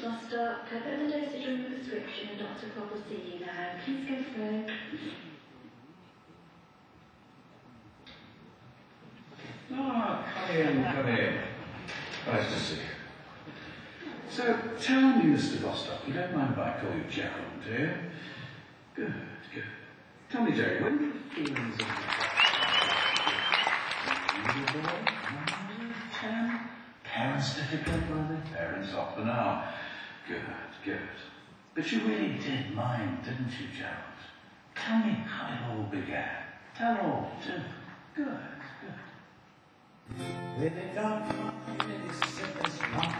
Foster, cover the dosage on your prescription. A Dr. Cobb will see you now. Please go through. Come in, come in. Nice to see you. So, tell me, Mr. Bostock, you don't mind if I call you Gerald, do you? Good, good. Tell me, Jerry, when do the feelings of you boy? 10? Parents difficult, were they? Parents often are. Good, good. But you really did mind, didn't you, Gerald? Tell me how it all began. Tell all, do. Good, good. Living down in this sickness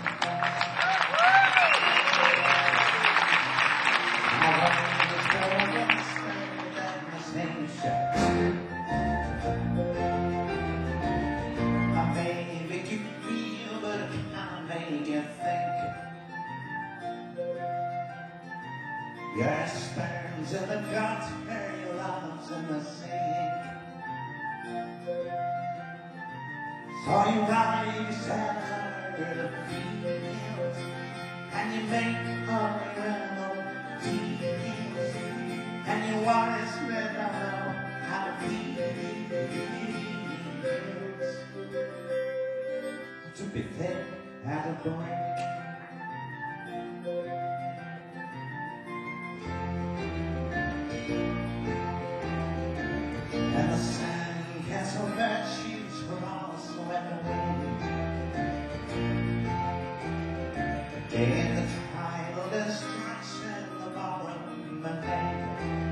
I may make you feel, but I can't make you think. Your sperm's in the gut, your love's in the sea. So you rise and the fields, and you make original deals, and you wise men know how to feel. To be thick at a break. And the sandcastle virtues were all swept away. In the tribal destruction, the ballroom buffet.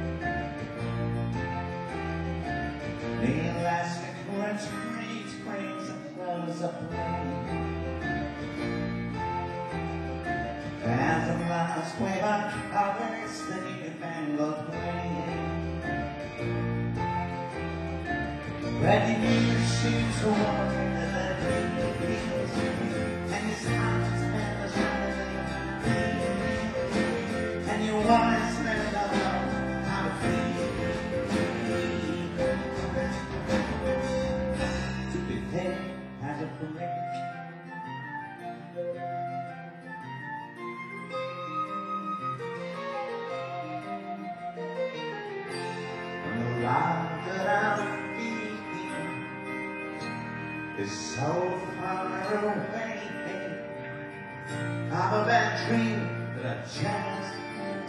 The elastic retreat brings a close of play. And the last wave uncovers the newfangled way. Ready new shoes to walk into the fields, and his hands and the shining, and your wise men know how to feel. To be there at a break. And the life that I'm is so far away. I'm a bad dream, but I just can't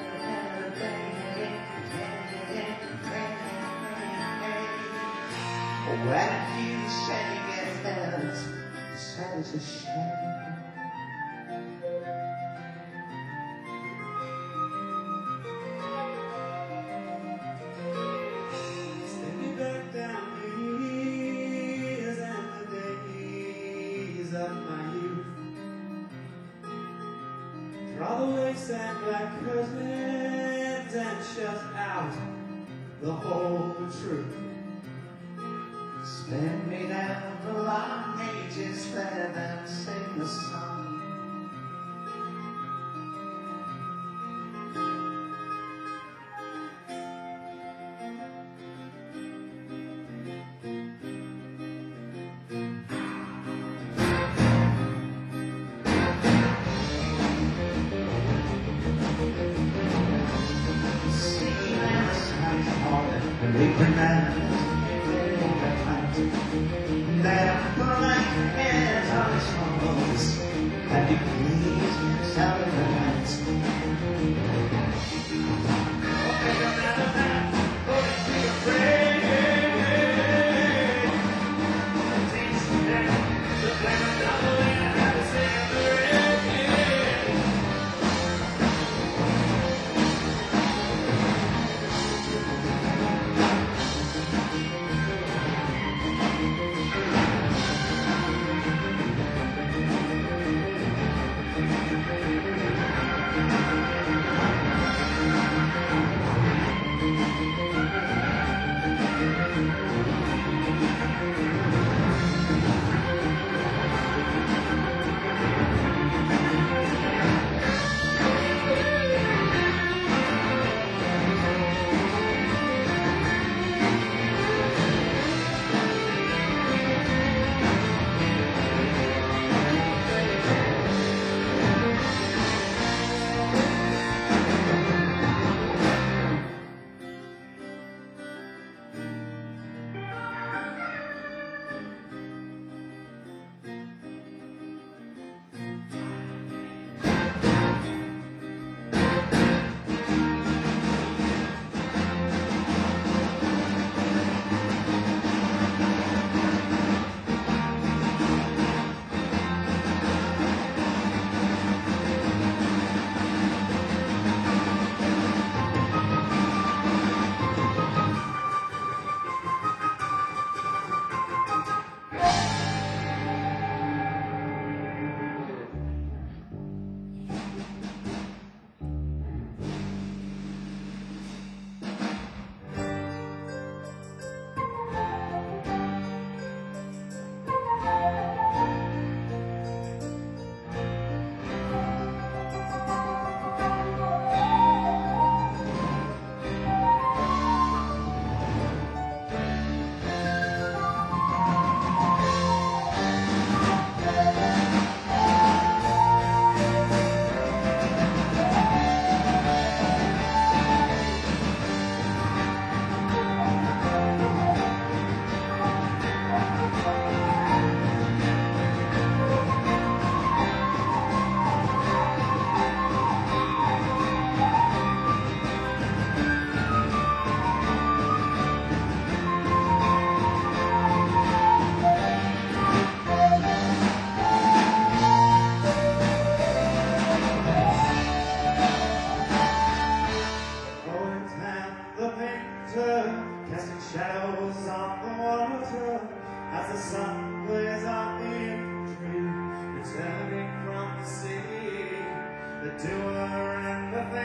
when you shake his hands, he said it's a shame. Standing back down years and the days of my youth, draw the wasteland black curtains and shut out the whole truth. Spin me down the long ages, let them sing the song. See them signs falling, and they pronounce that my hands on his shoulders, and he please himself in the night.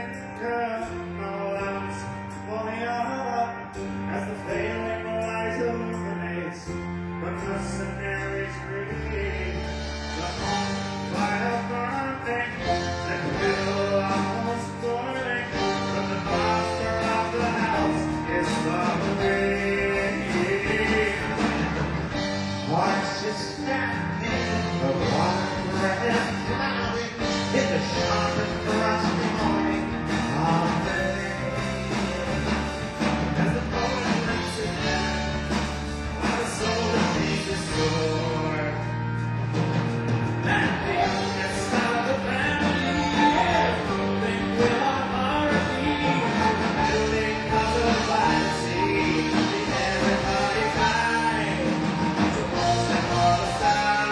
linger, no lamps for the hour, as the failing light illuminates the mercenaries' green. The fire burning, the griddle almost boiling, but the master of the house is suffering. Hearts just snapping, the water is clouding in the sharp and frosty morning of the day. As the poet lifts his hand, while the soul of Jesus soars, and the youngest of the family is moving with authority, building of the fantasy, everybody crying, to watch them all aside.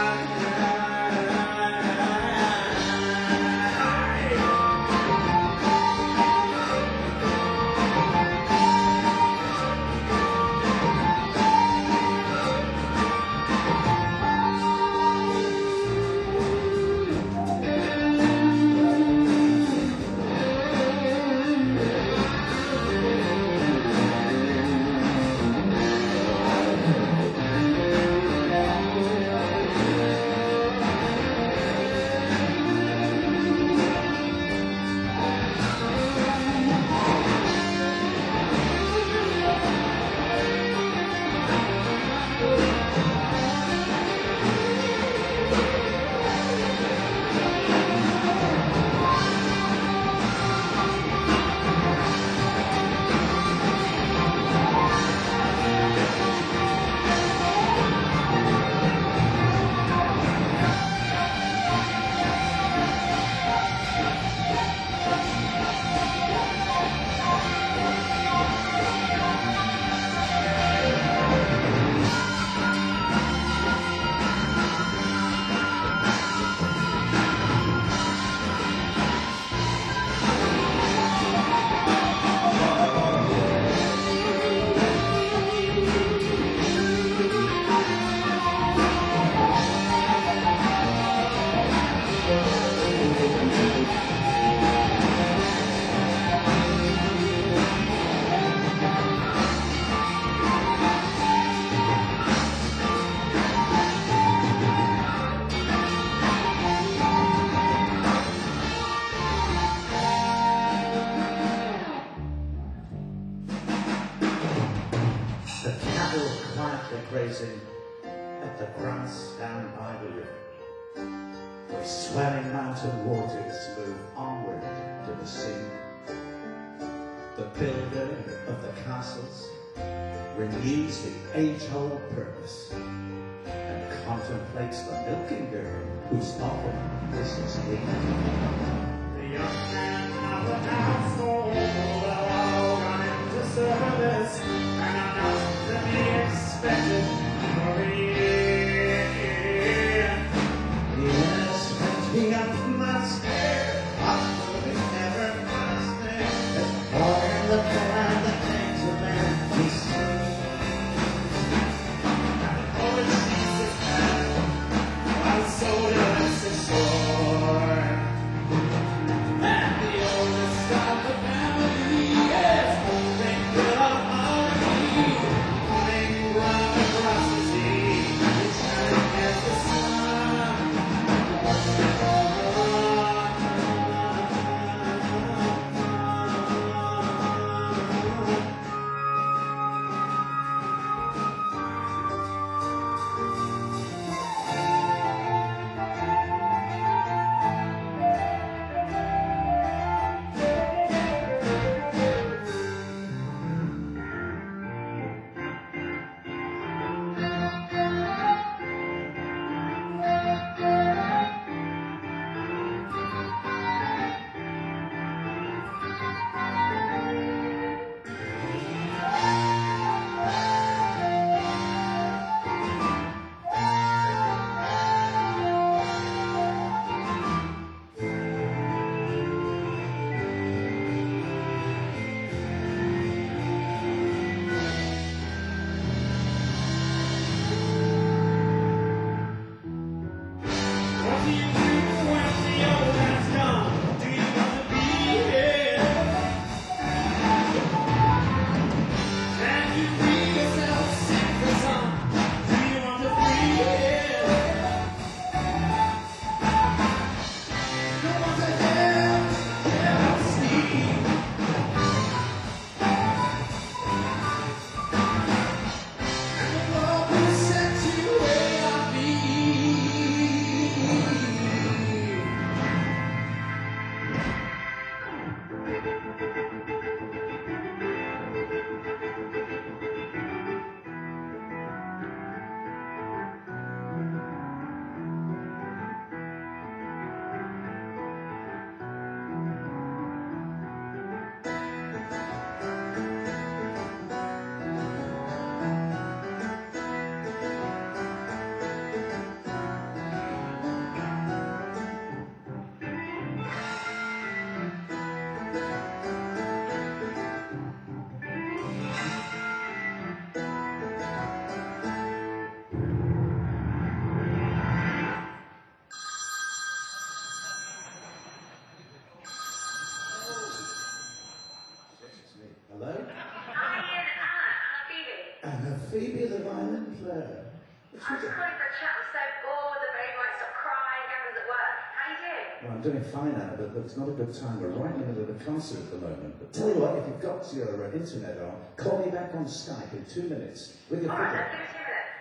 The cattle quietly grazing at the grass down by the river. The swelling mountain waters move onward to the sea. The builder of the castles renews the age-old purpose and contemplates the milking girl whose offering this is he. The young man of the household will all run into service and are not to be expected for a year. Yes, and the young master possibly never master as the boy in the land that makes a man he sees. And the poet sees his hand while the soldier lifts his sword. And the oldest of the family is moving with authority, moving round across the sea, shining as the sun. Hello? Hi, Ian, Anna Phoebe. Anna Phoebe, the violin player. I was just calling for a chat. I'm so bored. The baby won't stop crying. Gavin's at work. How you doing? Well, I'm doing fine, Anna, but it's not a good time. We're right in the middle of a concert at the moment. But tell you what, if you've got your internet on, call me back on Skype in 2 minutes with your All right, figure. then, give me 2 minutes.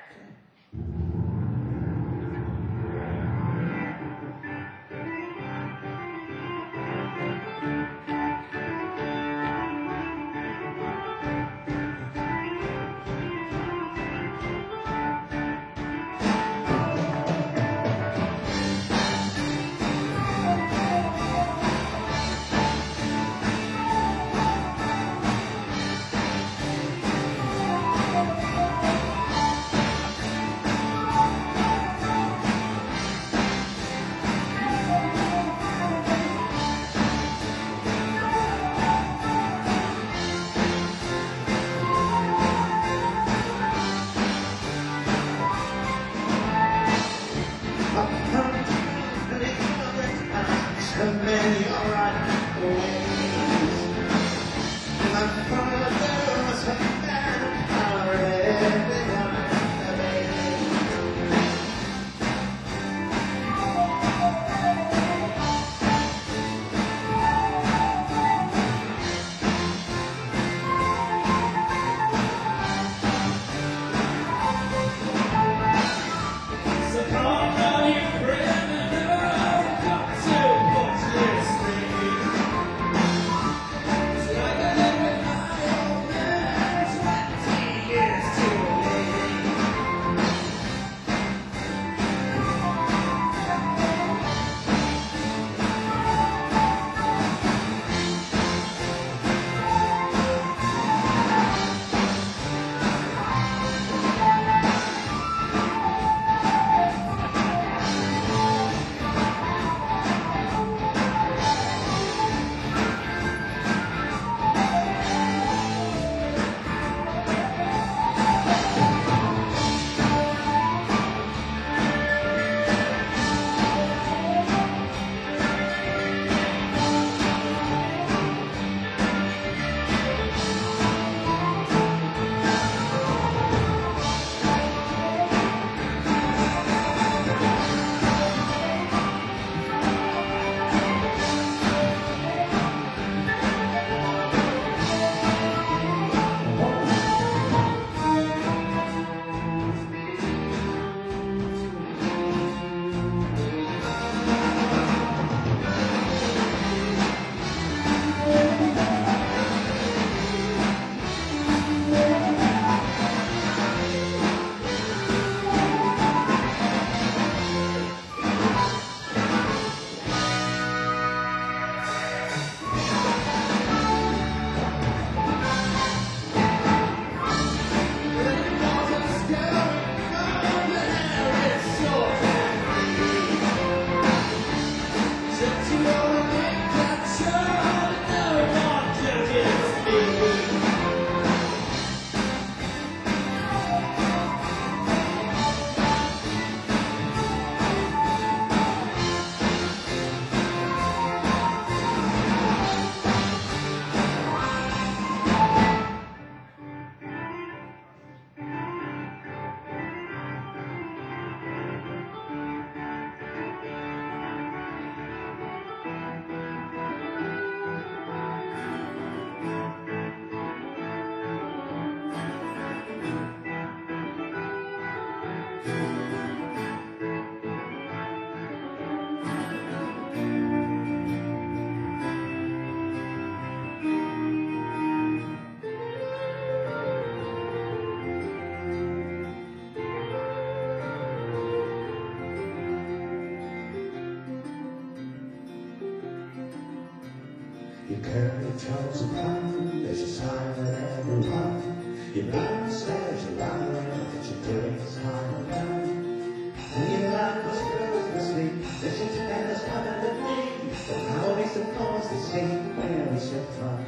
You carry troubles upon as you sigh at everyone. You run stairs, you run around, but you're doing time done. And your life was Christmasly, the shit's is coming to me. But how are we supposed to see where we should fly?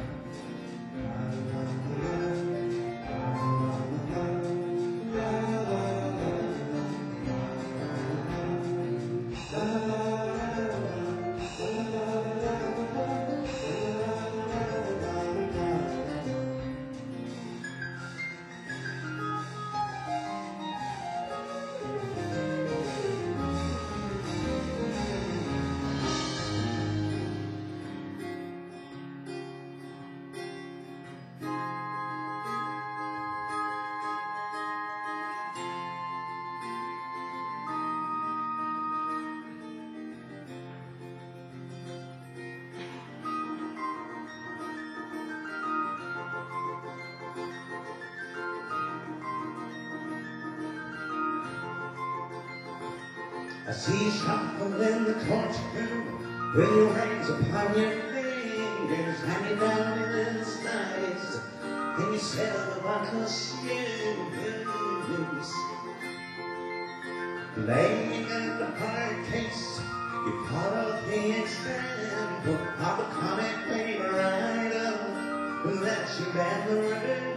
I see you shuffle in the courtroom with your rings upon your fingers, hanging down in the skies, and you silver buckle shoes. Laying at the hard case, you follow the example of the comic paper writer who lets you bend the rules.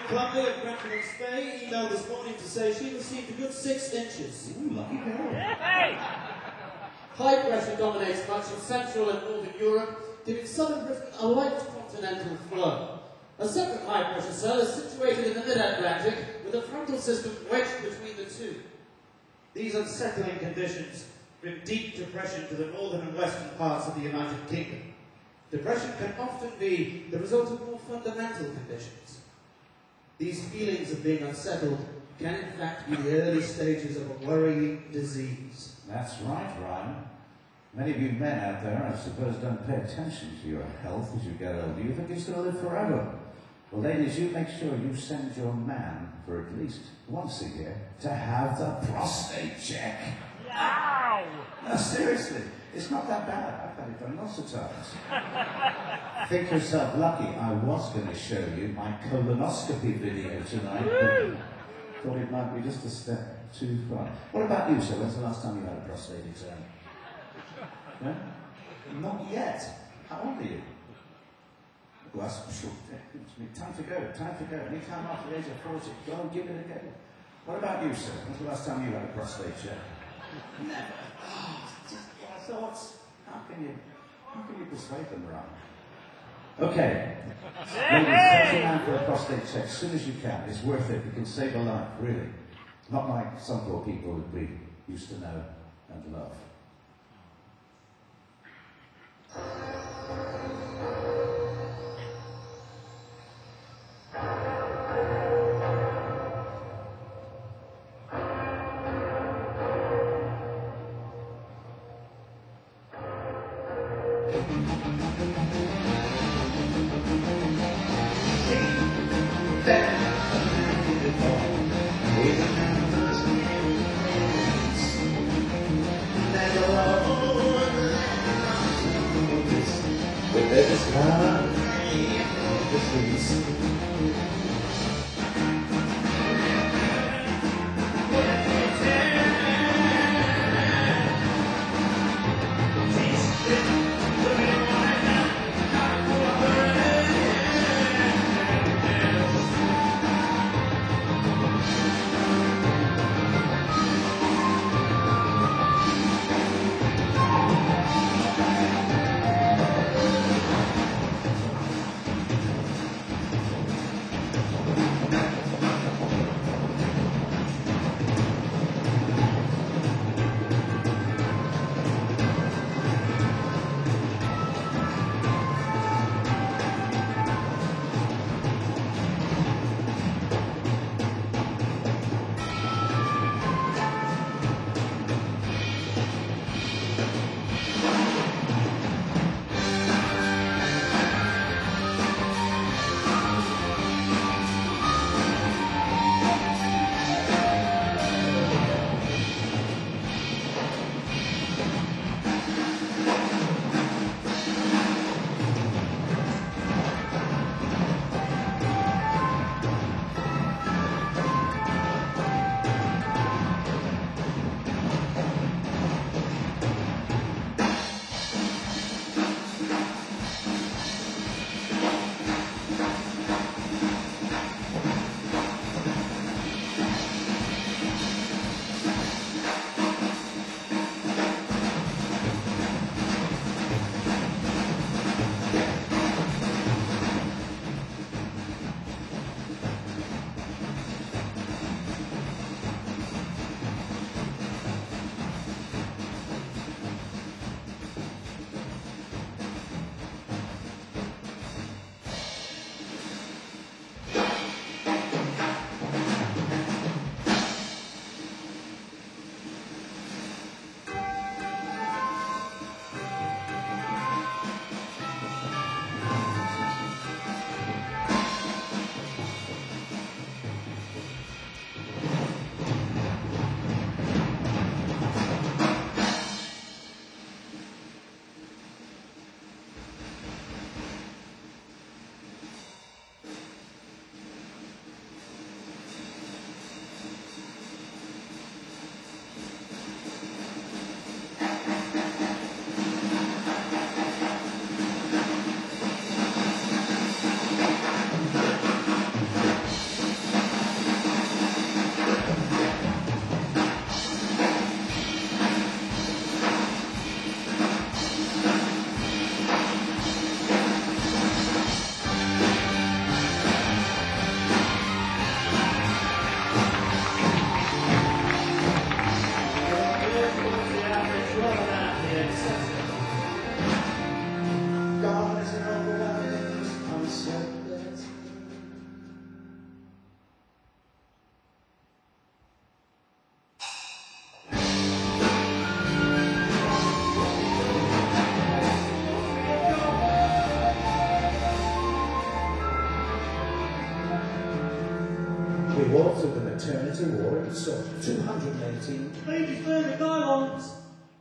Columbia of Greenwich Bay emailed this morning to say she received a good 6 inches. Ooh, lucky girl. High pressure dominates much of Central and Northern Europe, giving southern Britain a light continental flow. A separate high pressure cell is situated in the mid-Atlantic, with a frontal system wedged between the two. These unsettling conditions bring deep depression to the northern and western parts of the United Kingdom. Depression can often be the result of more fundamental conditions. These feelings of being unsettled can in fact be the early stages of a worrying disease. That's right, Ryan. Many of you men out there, I suppose, don't pay attention to your health as you get older. You think you're going to live forever. Well, ladies, you make sure you send your man for at least once a year to have the prostate check. Wow! No, seriously, it's not that bad. I've had it done lots of times. Think yourself lucky. I was going to show you my colonoscopy video tonight, but thought it might be just a step too far. What about you, sir? When's the last time you had a prostate exam? No? Not yet. How old are you? Well, that's short. Time to go. Any time after the age of 40, go and give it a go. What about you, sir? When's the last time you had a prostate check? Never. Oh, just my thoughts. How can you persuade them, right? Okay. Ladies, take your man for a prostate check as soon as you can. It's worth it. You can save a life, really. Not like some poor people that we used to know and love. Never war, it was 218 pages, 30 nylons.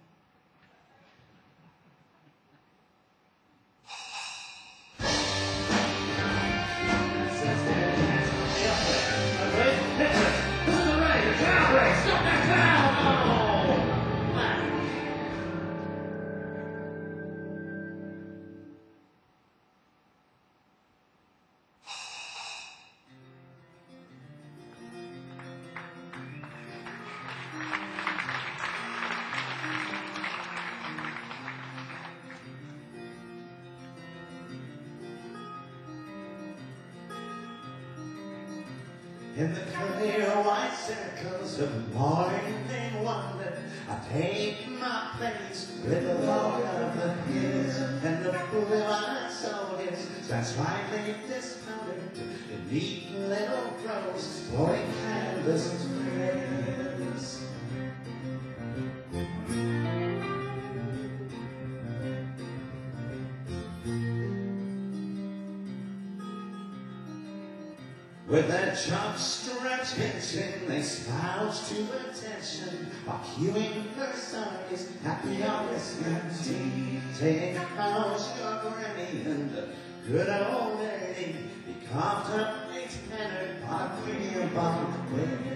In the clear white circles of morning wonder, I take my place with the Lord of the hills, and the blue-eyed soldiers stand slightly dismounted in neat little rows, pouring canvas and rails. With their chops stretched hinting, they slouch to attention, while queuing for Sunday's happy August 19. Taking a house, your granny, and a good old lady, he coughed up a tenor, pot of cream, bottle of whiskey.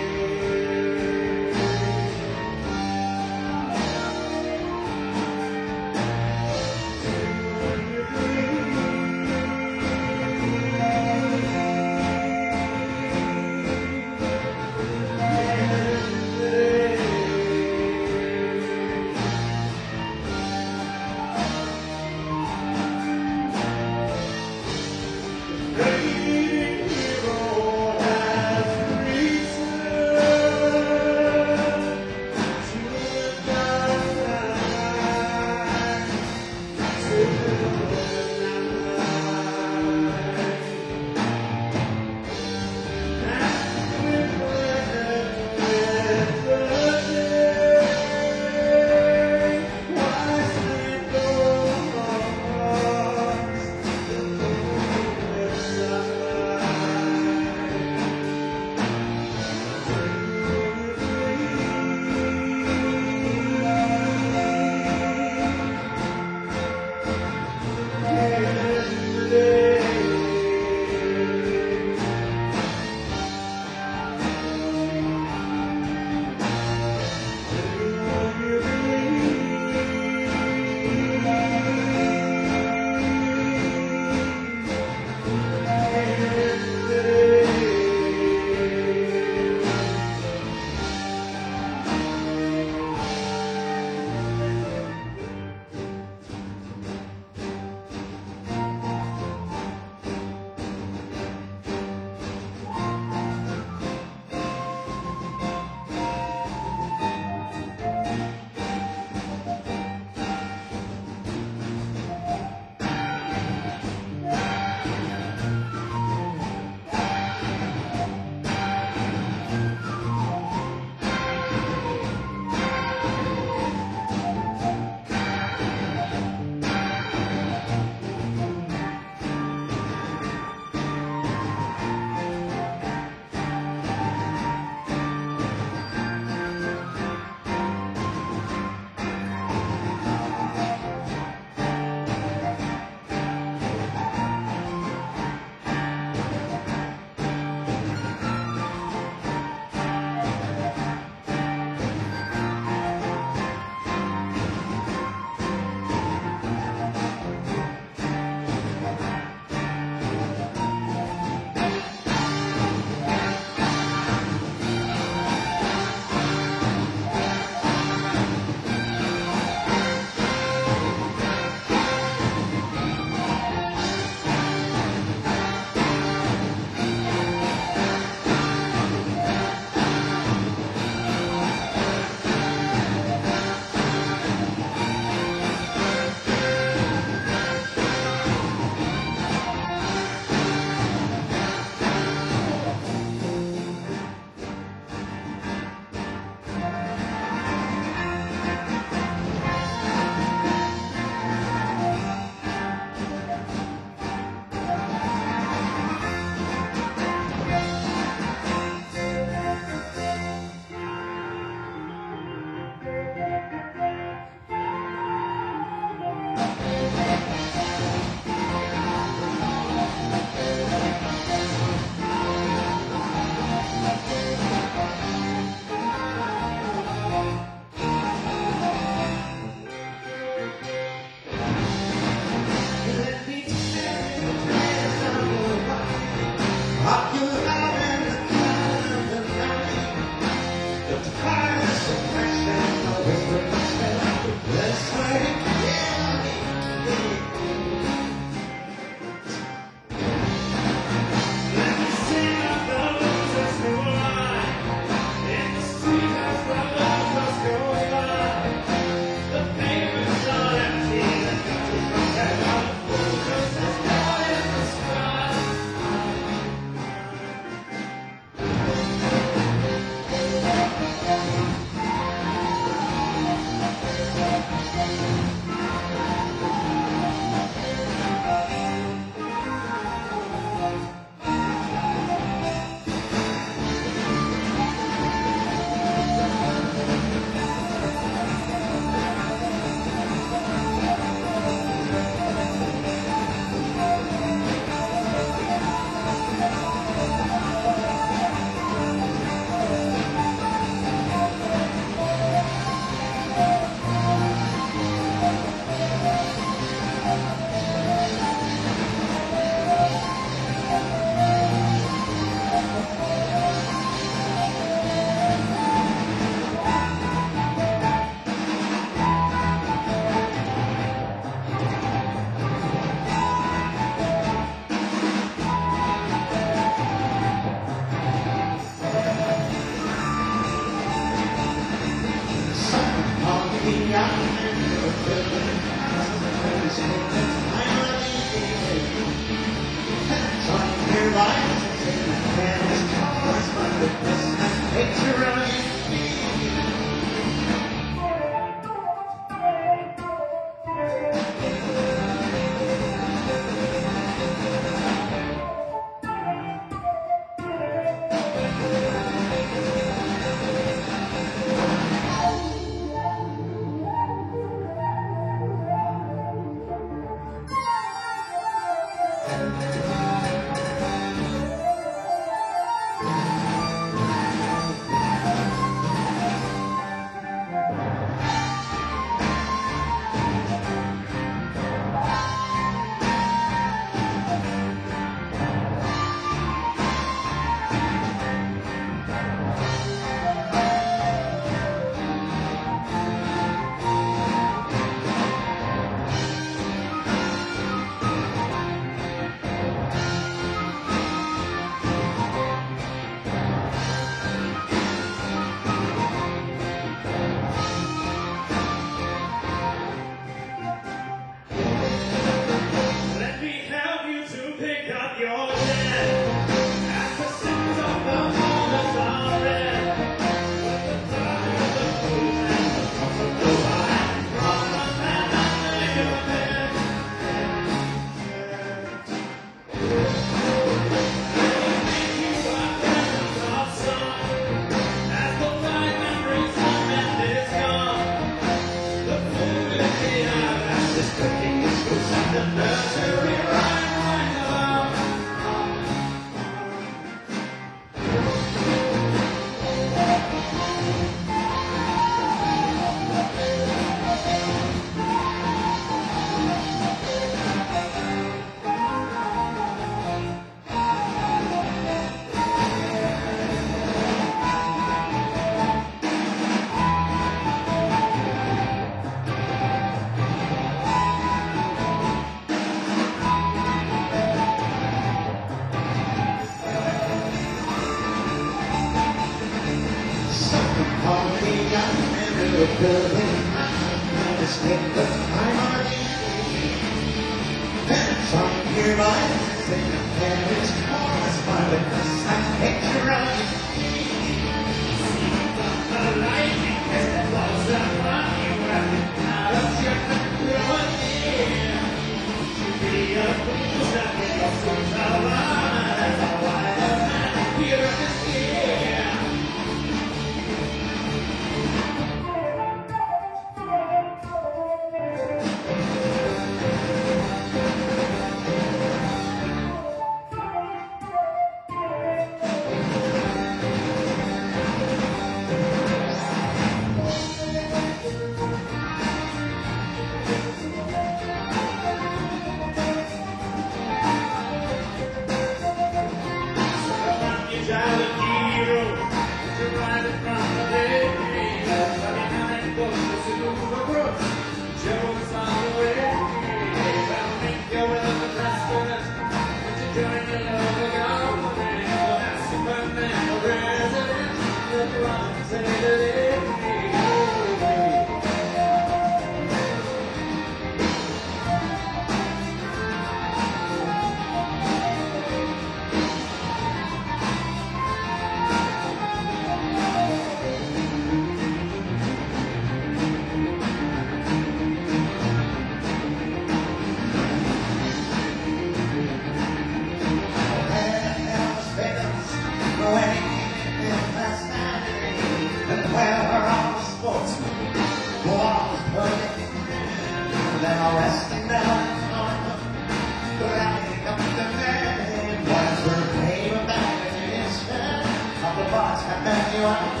now resting down, writing up the name. Once her paper back in his hand, up the box and then you out.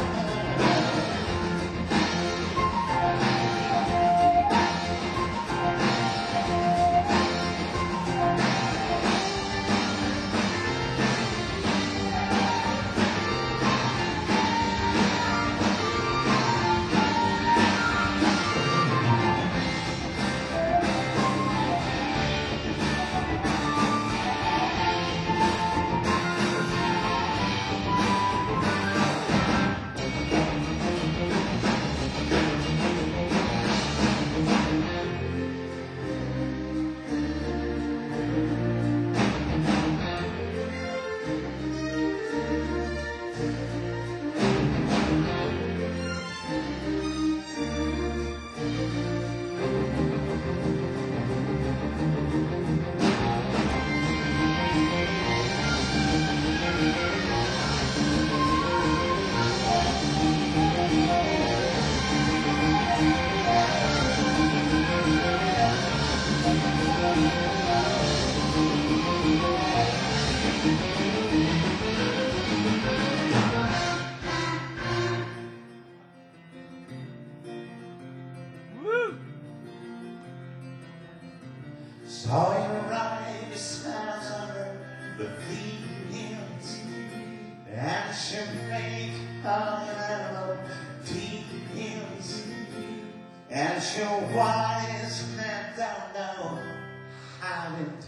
Saw you ride the stars under the fields, and she made all your animal deals, and your wise men don't know how it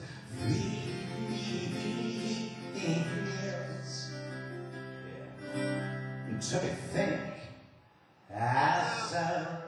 feels. Yeah. To think as a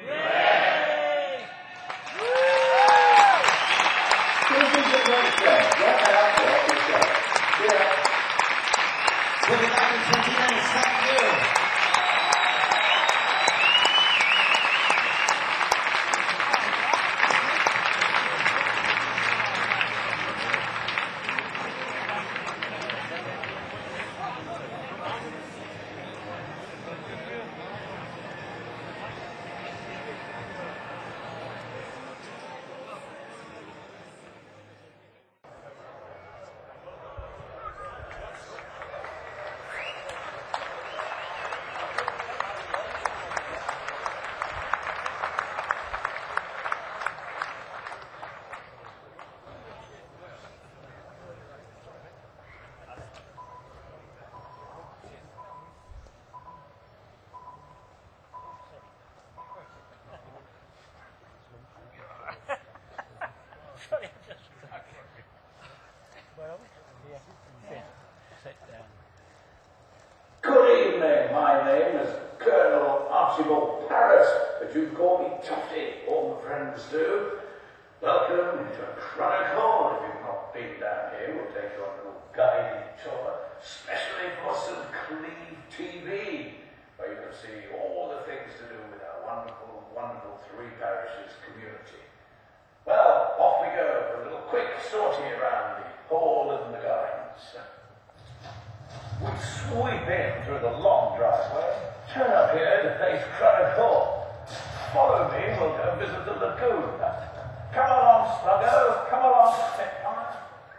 Good evening, my name is Colonel Archibald Paris, but you can call me Tufty, all my friends do. Welcome to Chronic Hall. If you've not been down here, we'll take you on a little guided tour, especially for St. Cleeve TV, where you can see all the things to do with our wonderful, wonderful three parishes community. Well, off we go for a little quick sortie around the hall and the gardens. We sweep in through the long driveway, turn up here to face Chronic Hall. Follow me, we'll go visit the lagoon. Come along, Sluggo, come along, Spitfire.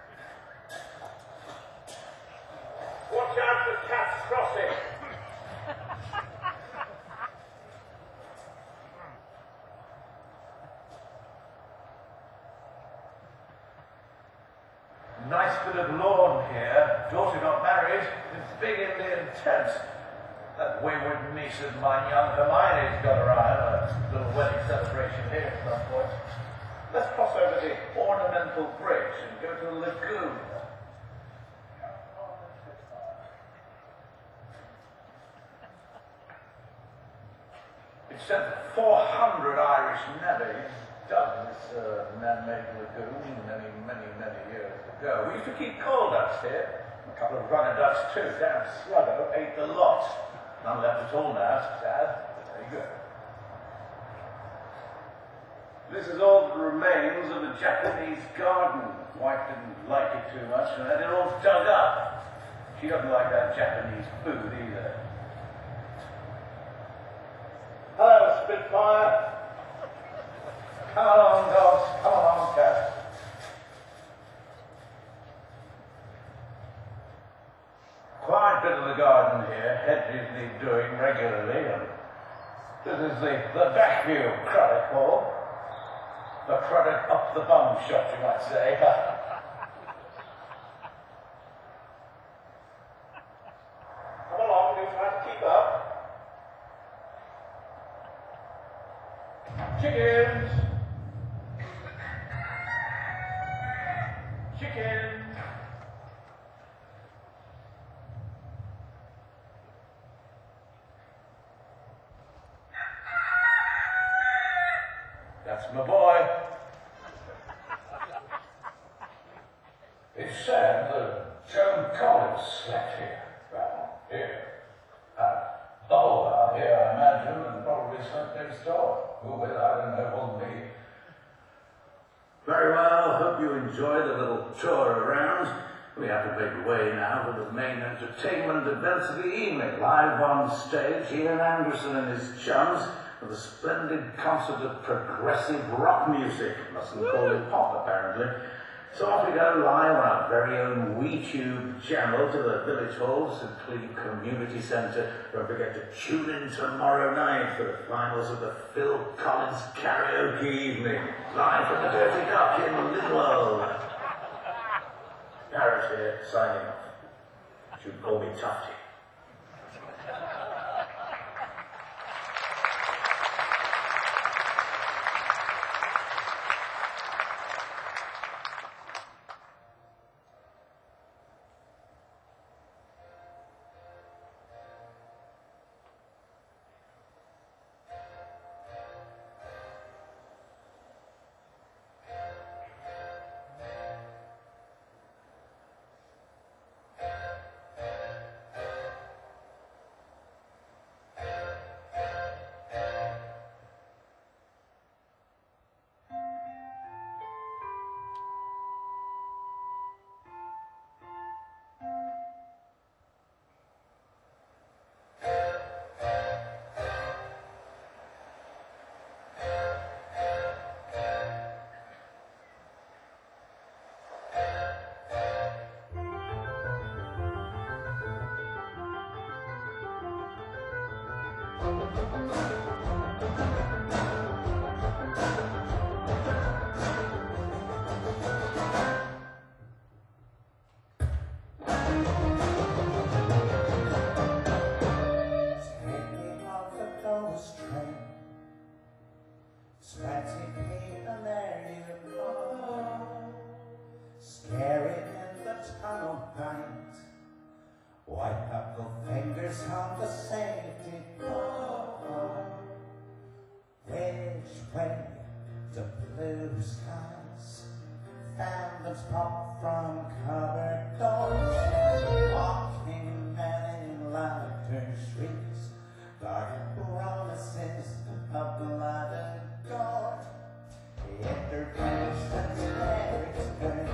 Watch out for cats crossing. Nice bit of lawn here. Daughter got married. It's big Indian tent. That wayward niece of mine, young Hermione's got her eye on a little wedding celebration here at some point. Let's cross over the ornamental bridge and go to the lagoon. It sent 400 Irish navvies dug this man-made lagoon many years ago. We used to keep coal ducks here. A couple of runner ducks too. Damn Sluggo ate the lot. None left at all now, sad. There you go. This is all the remains of a Japanese garden. Wife didn't like it too much and had it all dug up. She doesn't like that Japanese food either. Hello, Spitfire. Come along, dog. the back view Craddock Hall. The Craddock up the bum shot, you might say. Come along, do try to keep up. Chickens! Chickens! That's my boy. It's sad that Joan Collins slept here, round here. Bulwer here, I imagine, and probably slept next door. Who will, I don't know, will be. Very well, hope you enjoyed the little tour around. We have to make way now for the main entertainment events of the evening. Live on stage, Ian Anderson and his chums with a splendid concert of progressive rock music. Mustn't call it pop, apparently. So off we go live on our very own WeTube channel to the Village Hall, St. Cleeve Community Centre. Don't forget to tune in tomorrow night for the finals of the Phil Collins Karaoke Evening. Live from the Dirty Duck in Lidwell. Parrot here, signing off. You should call me Tufty. White knuckle fingers on the safety pole. Which way to blue skies? Phantoms pop from cupboard doors. Walking men in laughter shrieks. Dark promises of blood and gore. Interventions never return.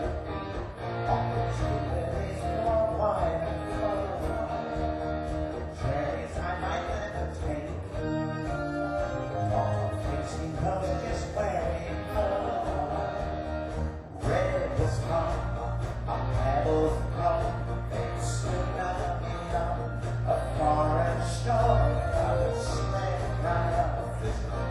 Opportunities more wide and full. Journeys I might never take. Not facing those just where we go. Rebels come, a pebbles thrown. Soon I'll be on a foreign shore. I would slave right off this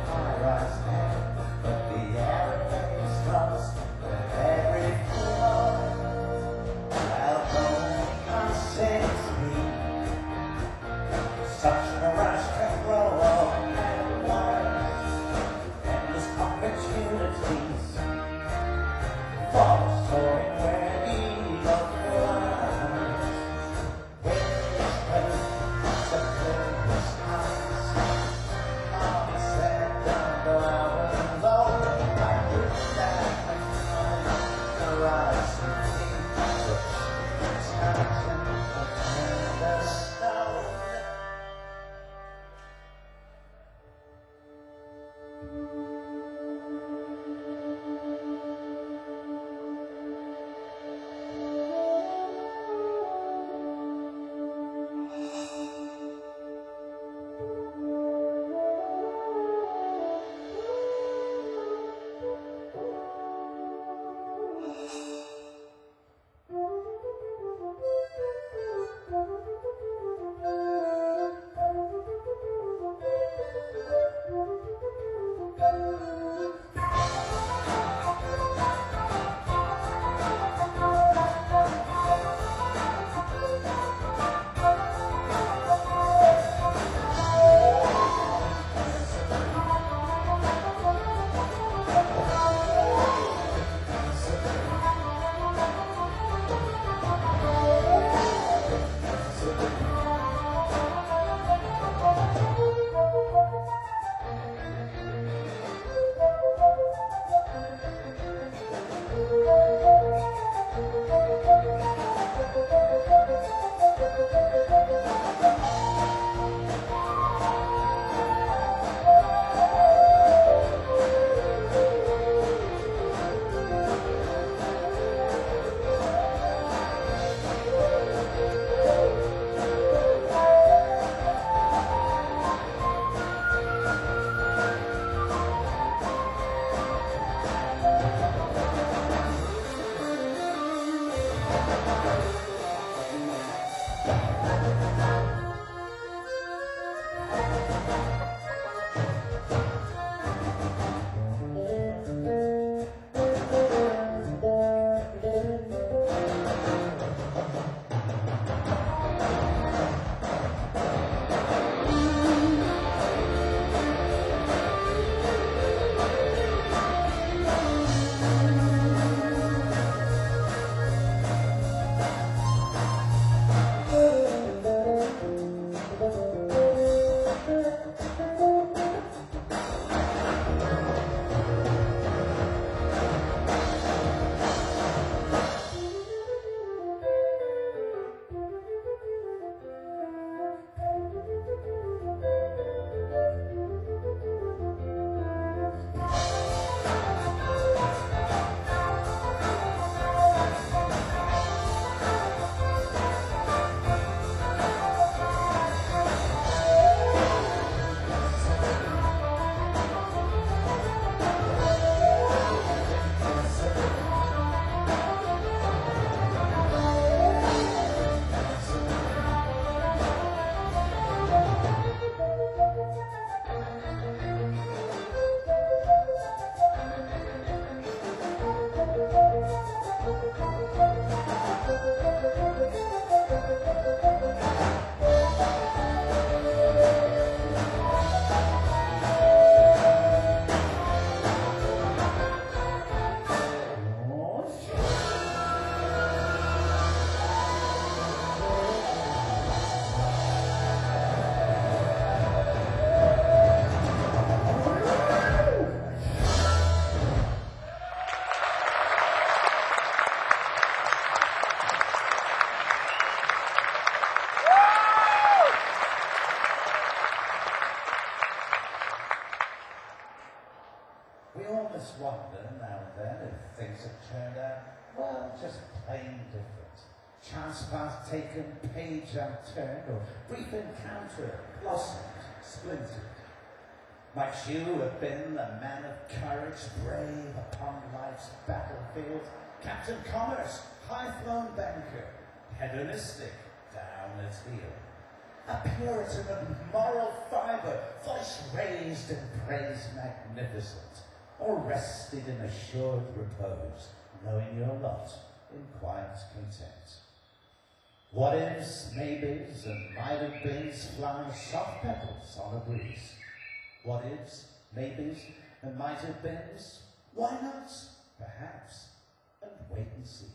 We almost wonder now and then if things have turned out, well, just plain different. Chance path taken, page unturned, or brief encounter, blossomed, splintered. Might you have been a man of courage, brave upon life's battlefield, Captain Commerce, high-flown banker, hedonistic down at heel, a Puritan of moral fibre, voice raised in praise magnificent, or rested in assured repose, knowing your lot in quiet content. What ifs, maybes, and might have beens fly soft petals on a breeze. What ifs, maybes, and might have beens, why not, perhaps, and wait and sees.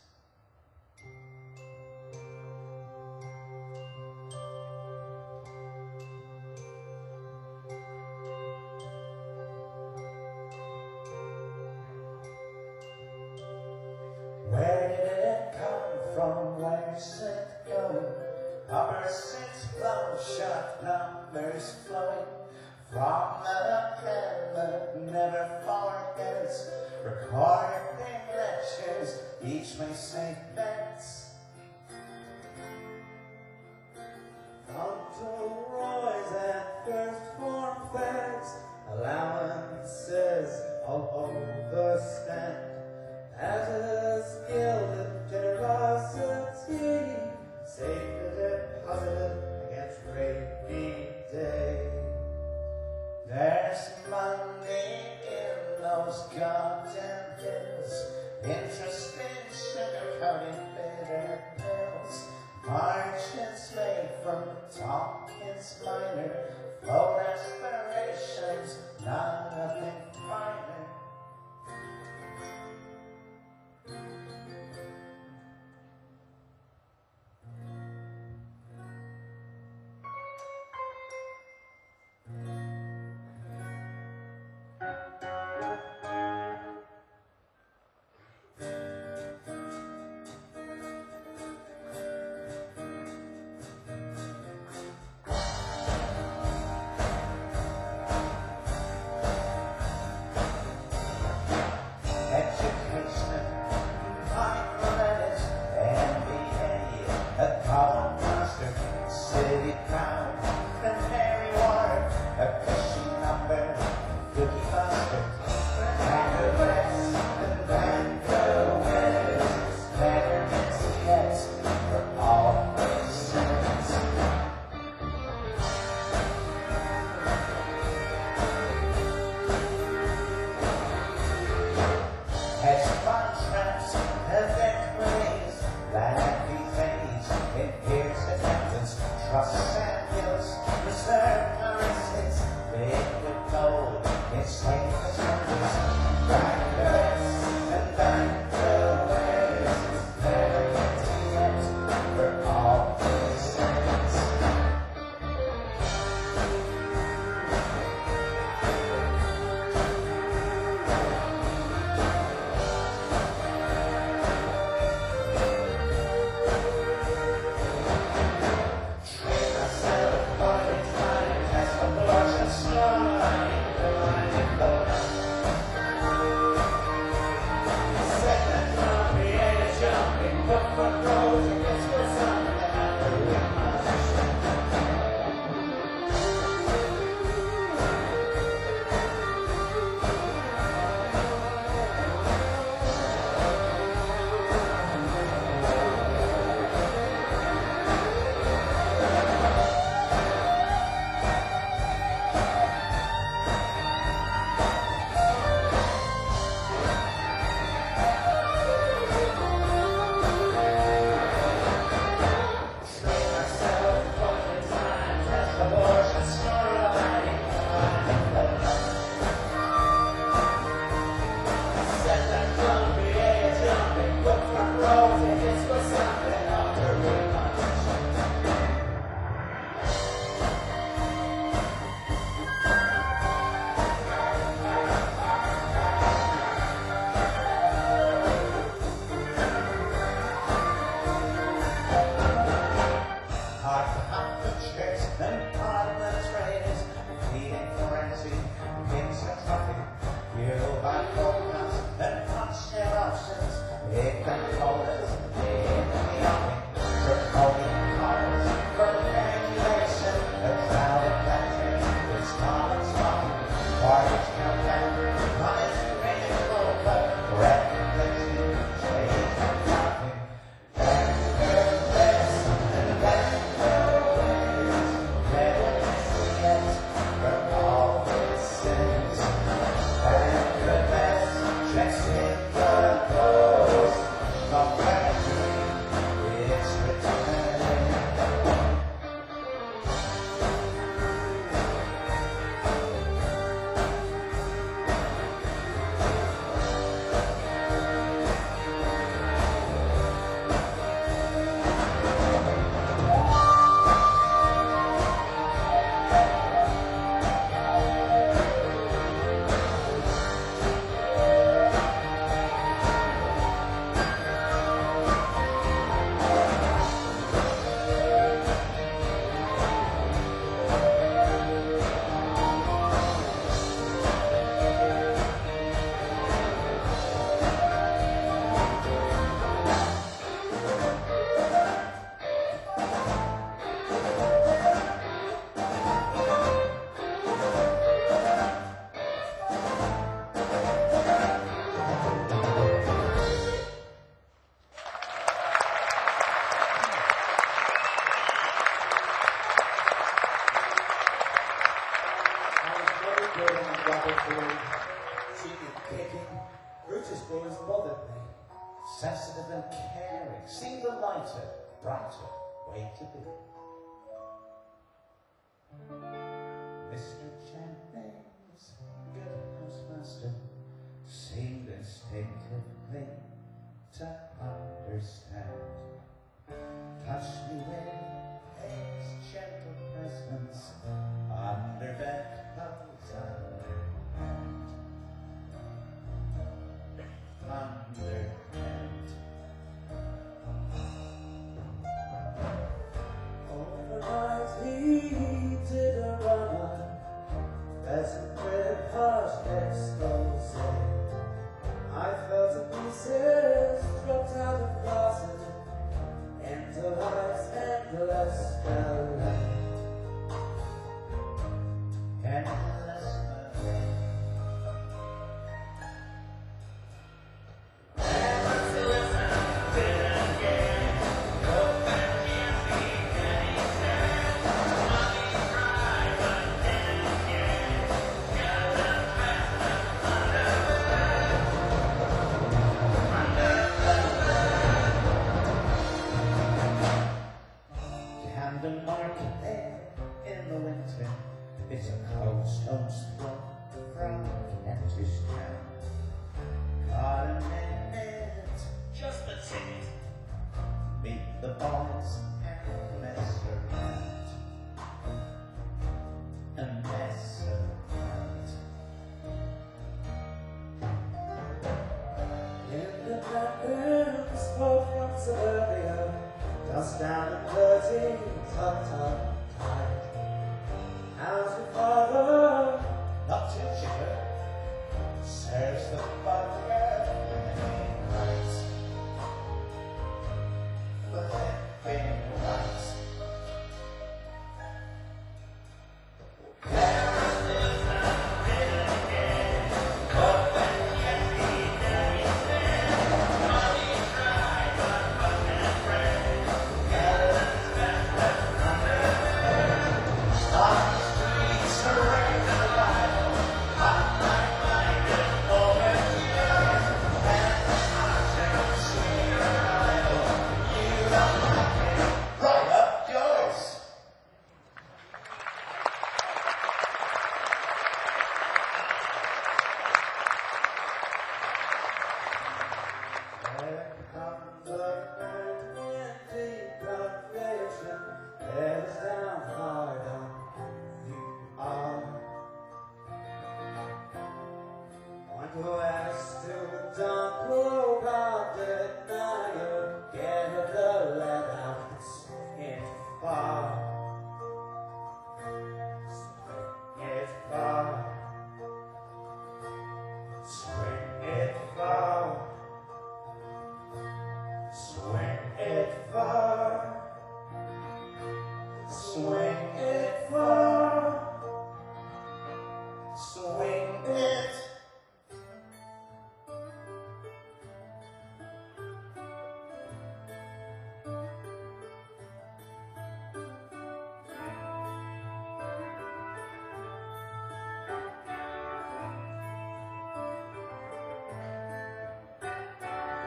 Where did it come from? Where's it going? Upper six blown shut, numbers flowing from a pen that never forgets. Recording lectures, each may say bets. Roy's at first form fairs, allowances all overspent. As a gilded generosity, sacred deposit against rainy day. There's money in those goddamn bills, interest in sugar-coated bitter pills, margins made from Tompkins Minor, float aspirations, nothing finer. Five corners and punch their options. Pick and callers, in the army, for calling calls, for regulation, a crowd of pleasure, it's small and strong, parties come down, money's ringing over, recognition, change and nothing, back her best, and back her ways, never missing it, from all his sins, back her best, dressed in the clothes, not factory, it's returning. Brutus boys bothered me. Sensitive and caring, seemed a lighter, brighter way to be. Mr. Champagne's good housemaster seemed instinctively to understand. Touched me with his gentle presence under bedclothes, underhand. Underhand. Overnight he did a runner, peasant with harsh expose. I fell to pieces, dropped out of closet, into life's endless ballet. Endless ballet. Camden Market there in the winter, it's a cold stone's throw from Kentish town. Caught a minute, just a ticket, meet the boys and mess around, and mess around. In the background, smoke from suburbia, dust down and dirty, tucked up tight. How's your father? Not too chipper. Serves the butler and rights. But everything right. It's far.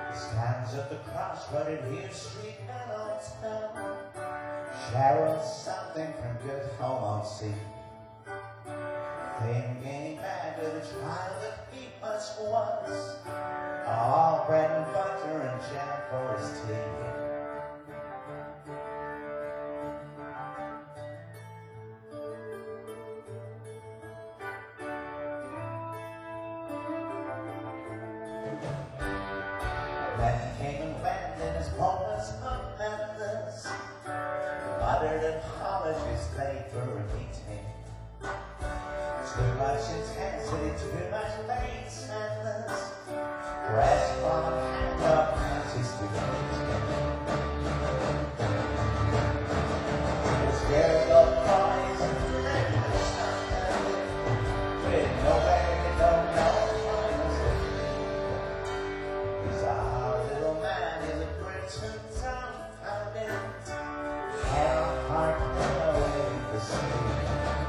Stands at the crossroad in Hill Street and Old Town. Cheryl, something from good home on sea. Thinking back to the child that he once was, all bread and butter and jam for his tea. Then came and went in his moments of madness, muttered apologies late for a meeting. Too much intensity, too much late sadness, pressed from a hand of panties to the scared of boys and letters with nowhere to go, no finals to keep. He's our little man, he's a Britain dumbfounded, can't heart away the sea.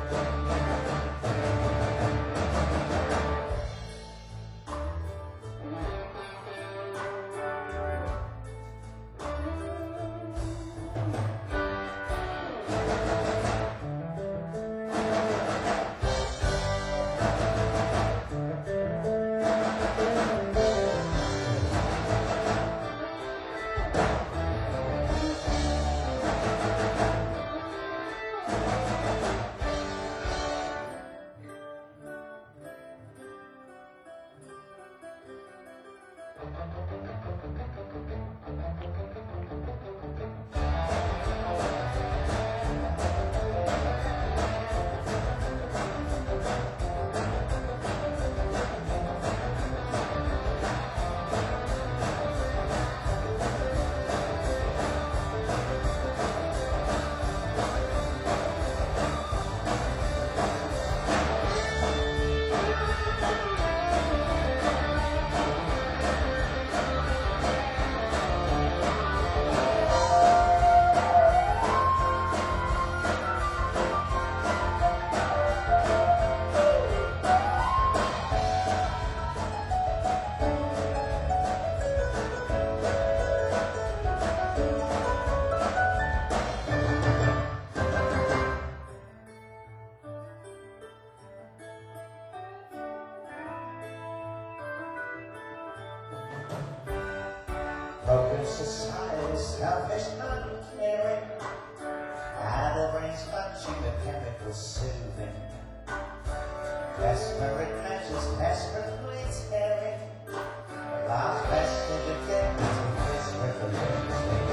Broken society, selfish, uncaring, and the brain's munching the chemical soothing. Desperate measures, desperately tearing, last vestige again to his revolution.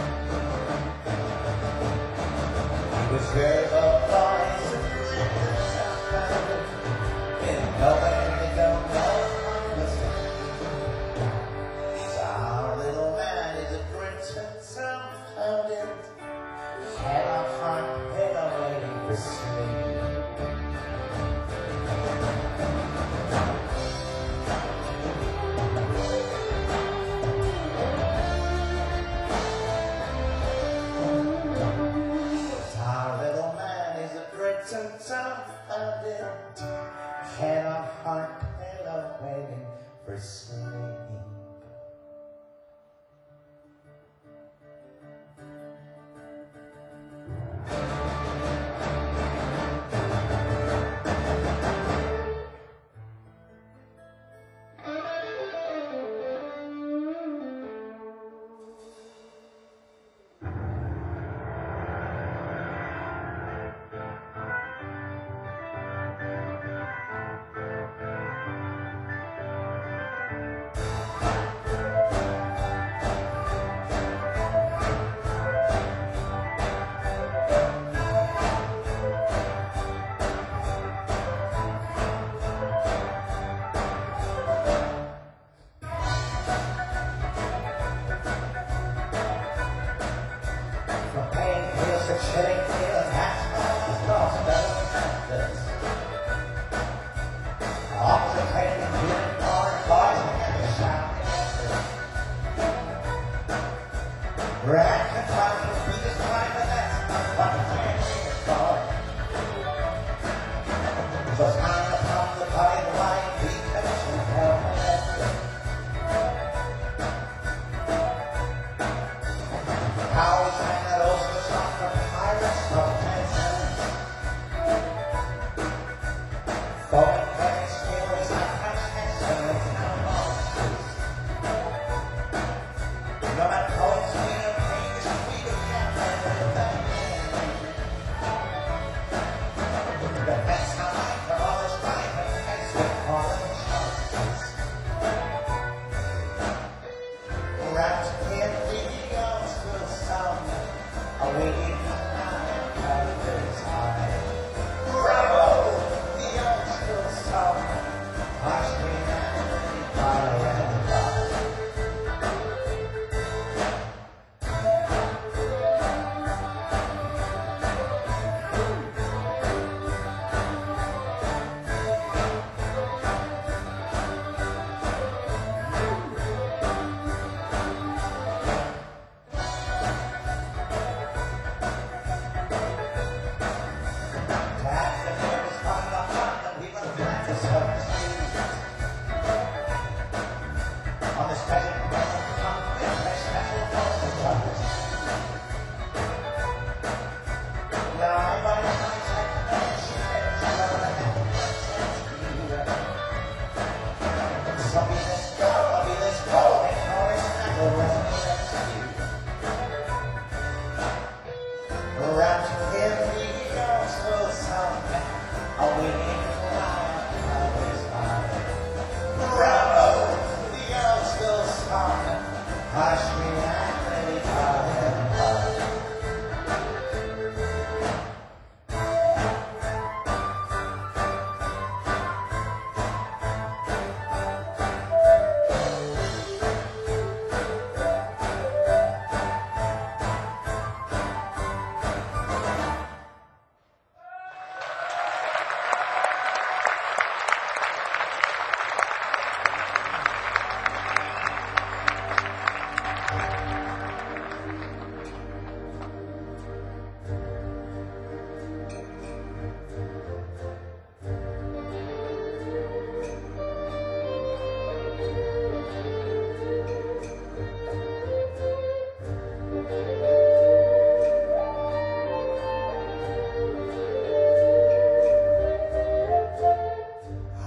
He was good of boys and letters unfounded, in nowhere to go, no harmless. He's our little man, he's a Britain dumbfounded, head on heart, head on waiting for sleep. Our little man is a Britain dumbfounded, head on heart, head on waiting for sleep.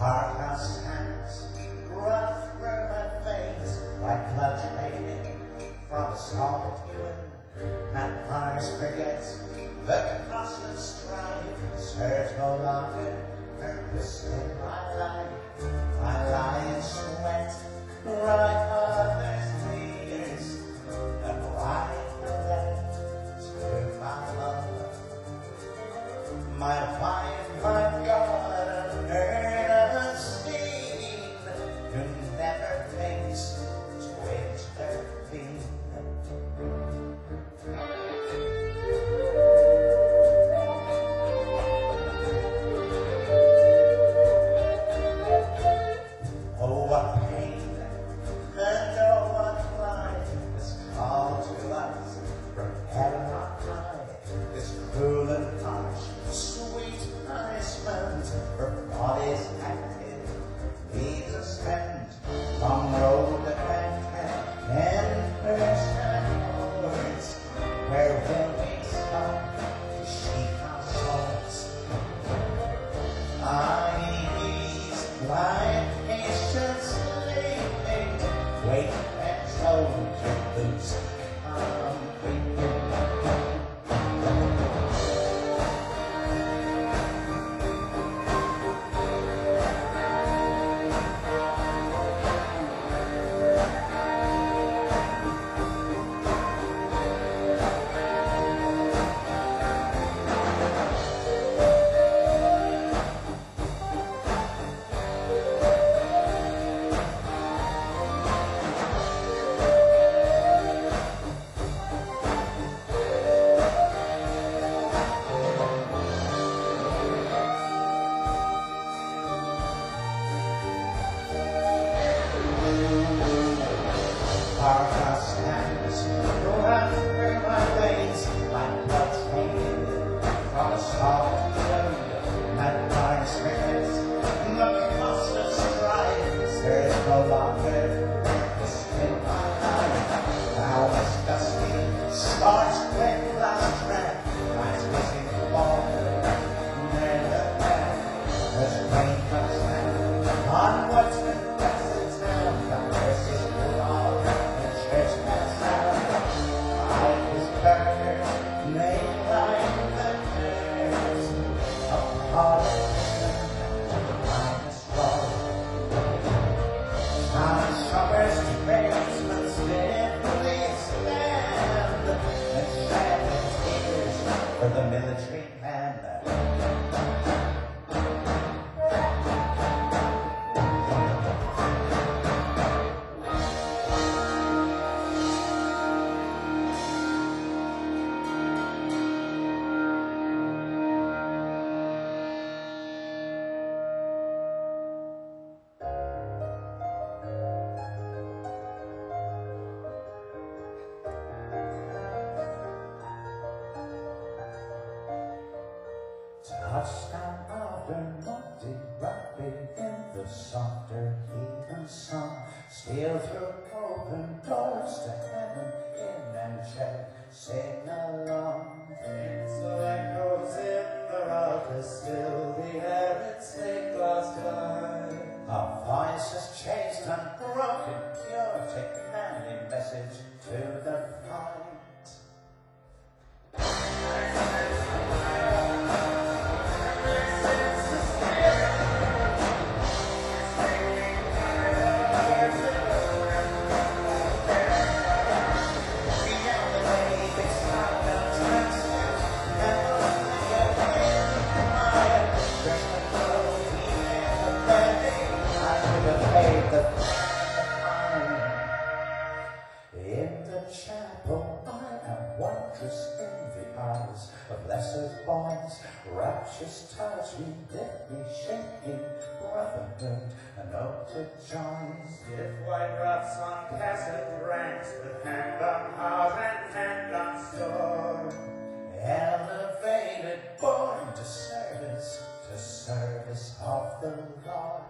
Farmhouse hands run through my veins like blood draining from a scarlet wound. And Mars forgets the cost of strife serves no longer purpose in my life. I lie in sweat, cry others' tears, and why left to my love. My wife, my God, Ernestine, who never thinks to intervene. Oh, what pain, and oh, what life is called to us from heaven on high. This cruel and harsh, sweet punishment for bodies active leaves us spent on road abandoned and first where will we stop to sheathe our swords? Like patient sleeping, wait and soldier boots come creeping. Farmhouse hands run through my veins like blood draining from a scarlet wound. And Mars forgets the cost of strife serves no longer purpose in my life. Now it's dusty, starts with last track, lies missing water, never back. As rain comes down on what's been blessed town, the mercies of God, the church has sound. Life is burned, made like the curse of politician, mine is wrong. Time shoppers to tradesmen simply stand and shed their tears for the military man. Touchdown after Monty rugby in the softer heat and sun. Steal through open doors to heaven, in and check, sing along. It's like echoes in the rock, still the air its thick glass line. Our voices chased and broken, pure, take manly message to the fight. In the chapel I am wondrous in the eyes of lesser boys. Rapturous touch me, deathly shaking brotherhood, an ode to joys. If white rats on casket ranks with hand on heart and hand on sword, elevated, born to service of the Lord.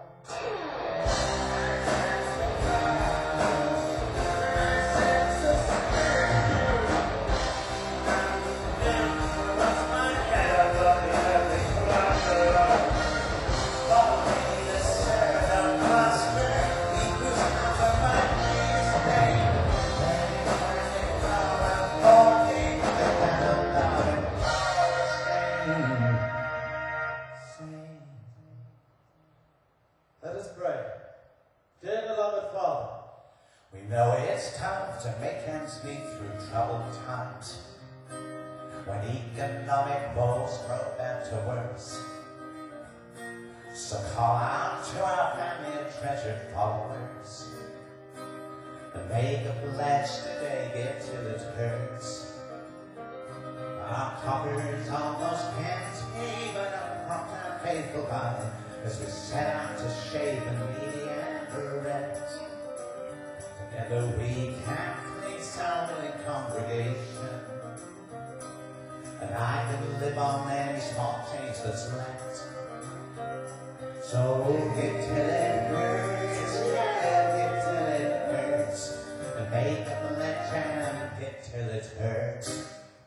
The Let's pray. Dear beloved Father, we know it's tough to make ends meet through troubled times, when economic woes grow bad to worse. So call out to our family and treasured followers, and make a pledge today, give till it hurts. Our coffers almost empty, but up from our faithful God, as we set out to shave the needy and bereft. Together we Catholics are in congregation, and I can live on any small change that's left. So give till it hurts, yeah, give till it hurts, and make up a pledge and give till it hurts.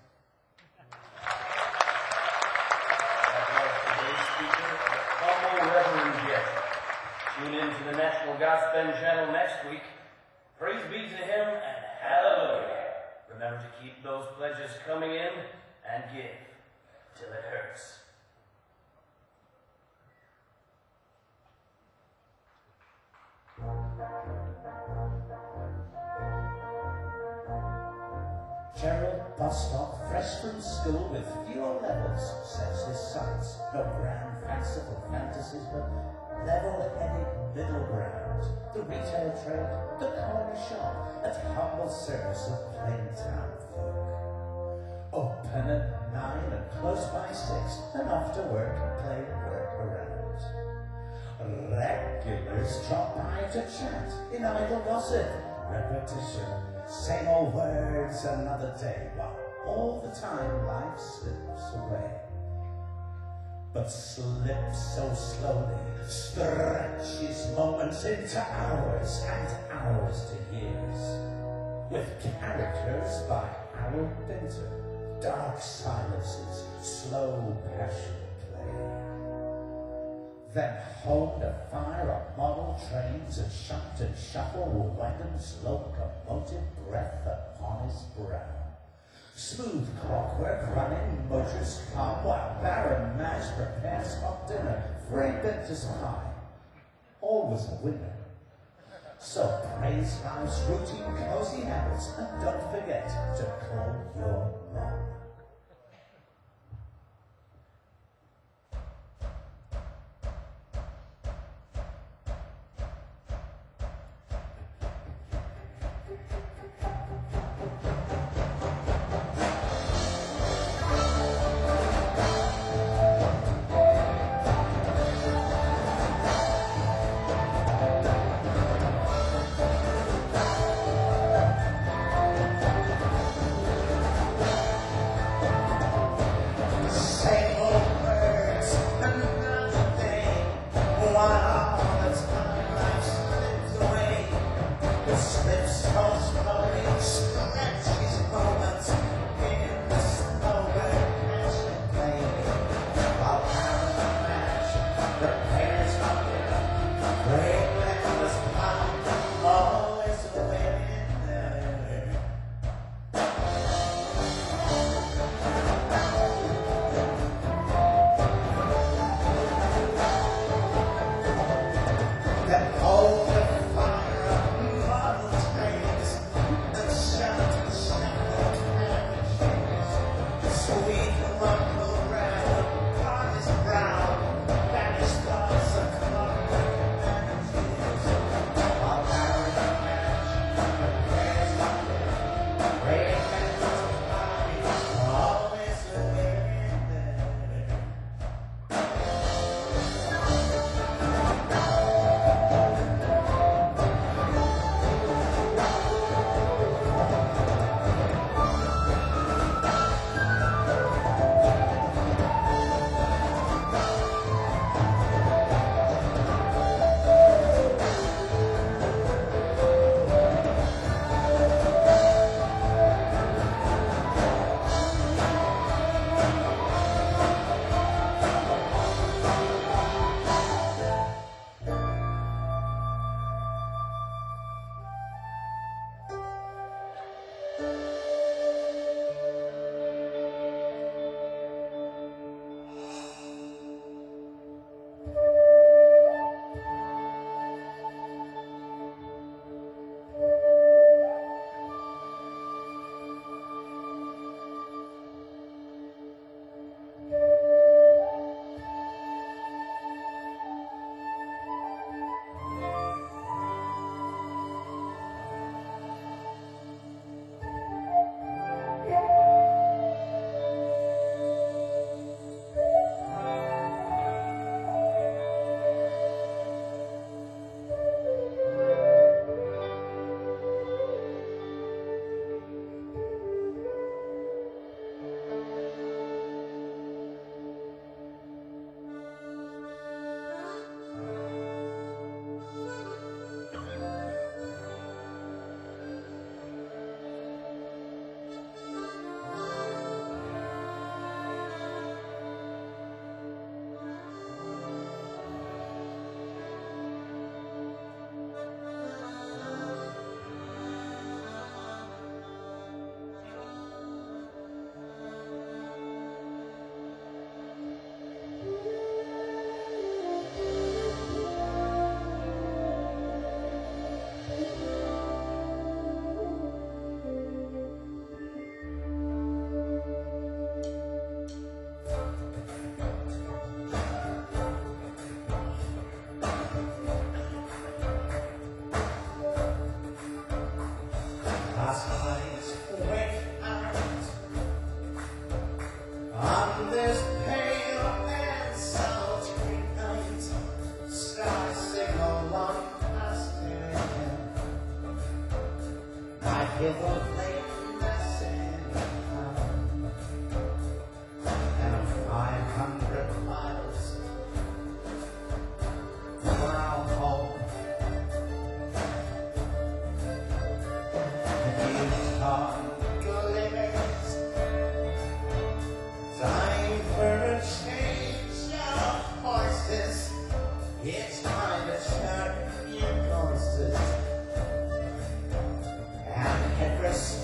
Tune in to the National Gospel Channel next week. Praise be to Him and hallelujah. Remember to keep those pledges coming in and give till it hurts. Gerald Bostock, fresh from school with fewer levels, sets his sights. No grand, fanciful fantasies, but level-headed middle ground. The retail trade, the corner shop, that humble service of plain town folk. Open at 9 and close by 6, and off to work and play work around. Regulars drop by to chat in idle gossip, repetition, same old words another day, while all the time life slips away. But slips so slowly, stretches moments into hours and hours to years, with characters by Harold Binter, dark silences, slow passion play. Then home to fire of model trains and shunt and shuffle wagons, locomotive breath upon his brow. Smooth clockwork running, motors calm, while Baron Mash prepares hot dinner, fragrant pie. Always a winner. So praise life's routine, cozy habits, and don't forget to call your mom. feel the lateness in the town. And 500 miles around home. And you can't glimmers. Time for a change of horses. It's time to turn your courses. And every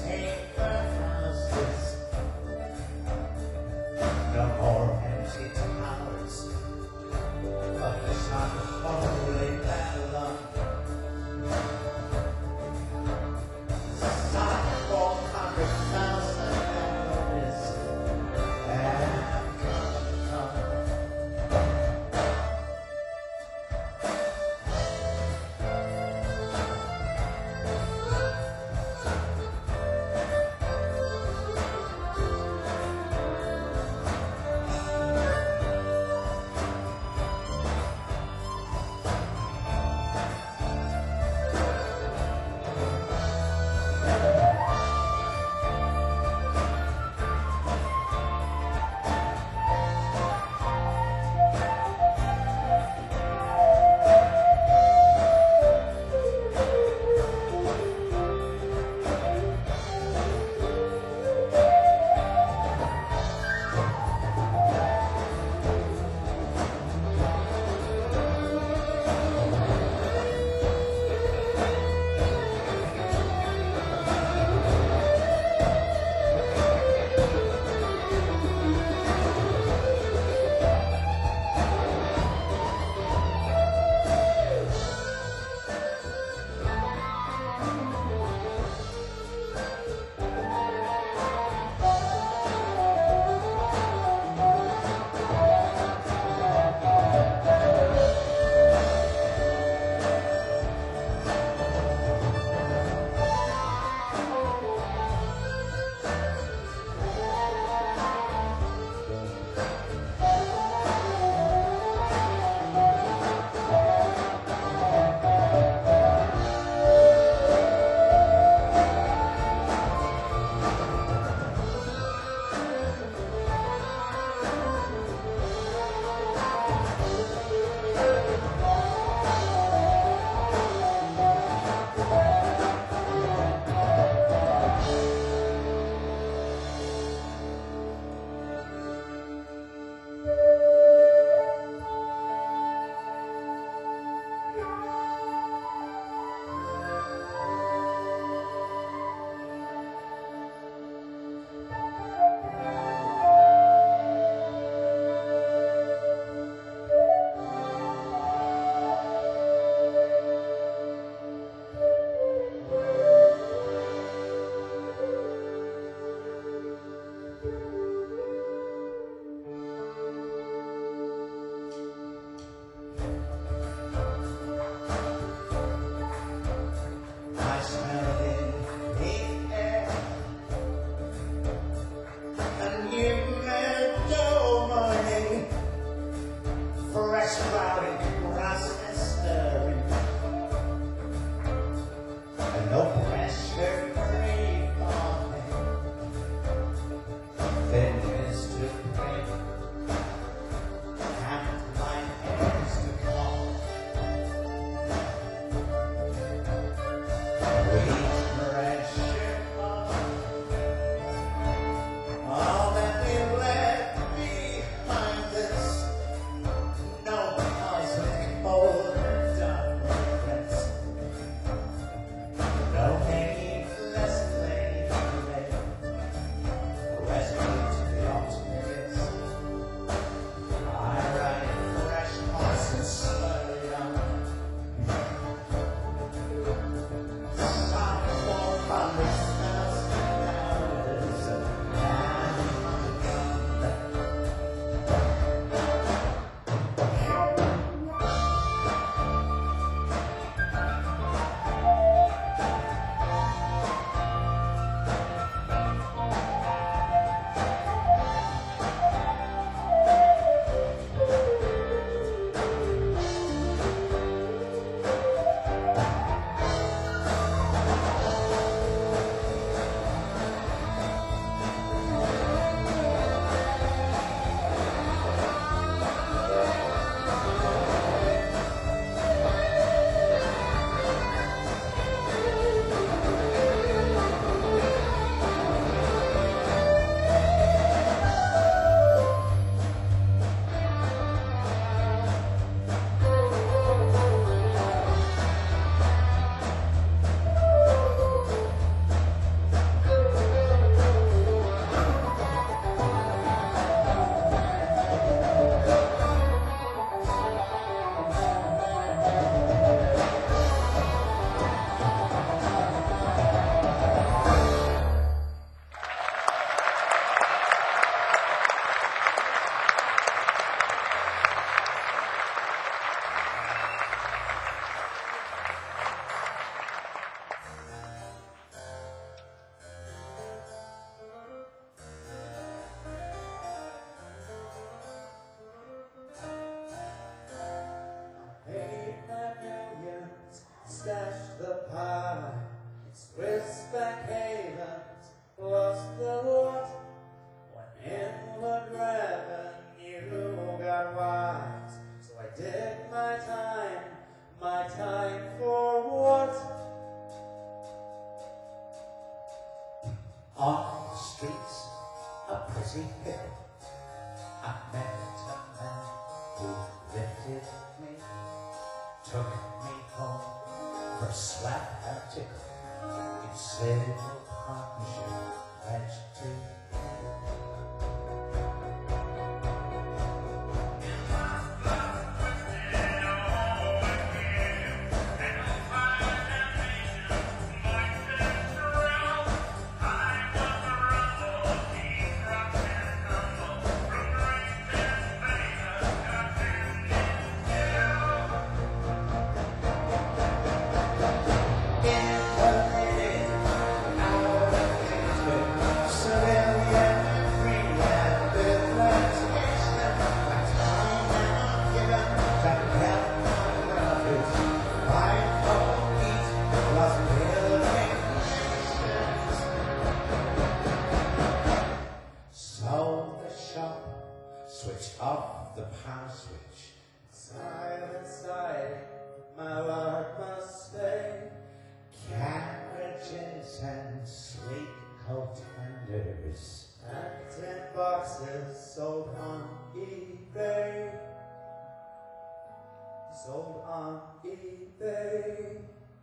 stashed the pie. It's crisp and havens was the lot. When inward revenue got wise, so I did my time for what? On the streets, a pretty pickle, I met a man who lifted me, took me home for a slap and a tickle, in civil partnership pledged to pay. Switch off the power switch. Silent side, my lord must stay. Carriages and sleek coat fenders, and 10 boxes sold on eBay. Sold on eBay.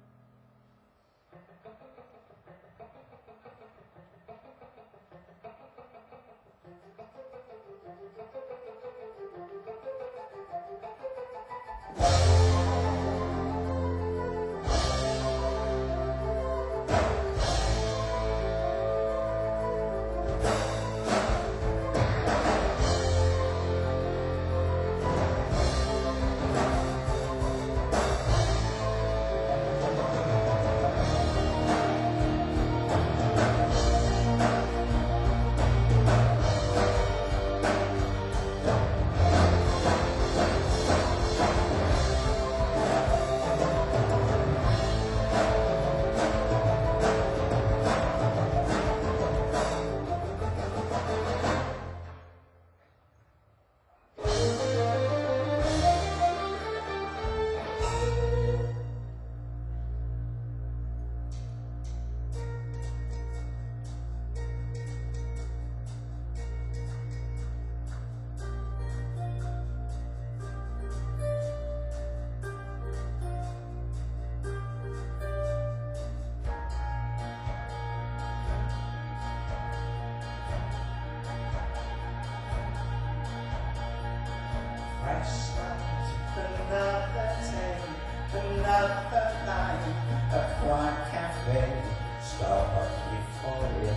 Another day, another night, a quiet cafe, Starbucks euphoria.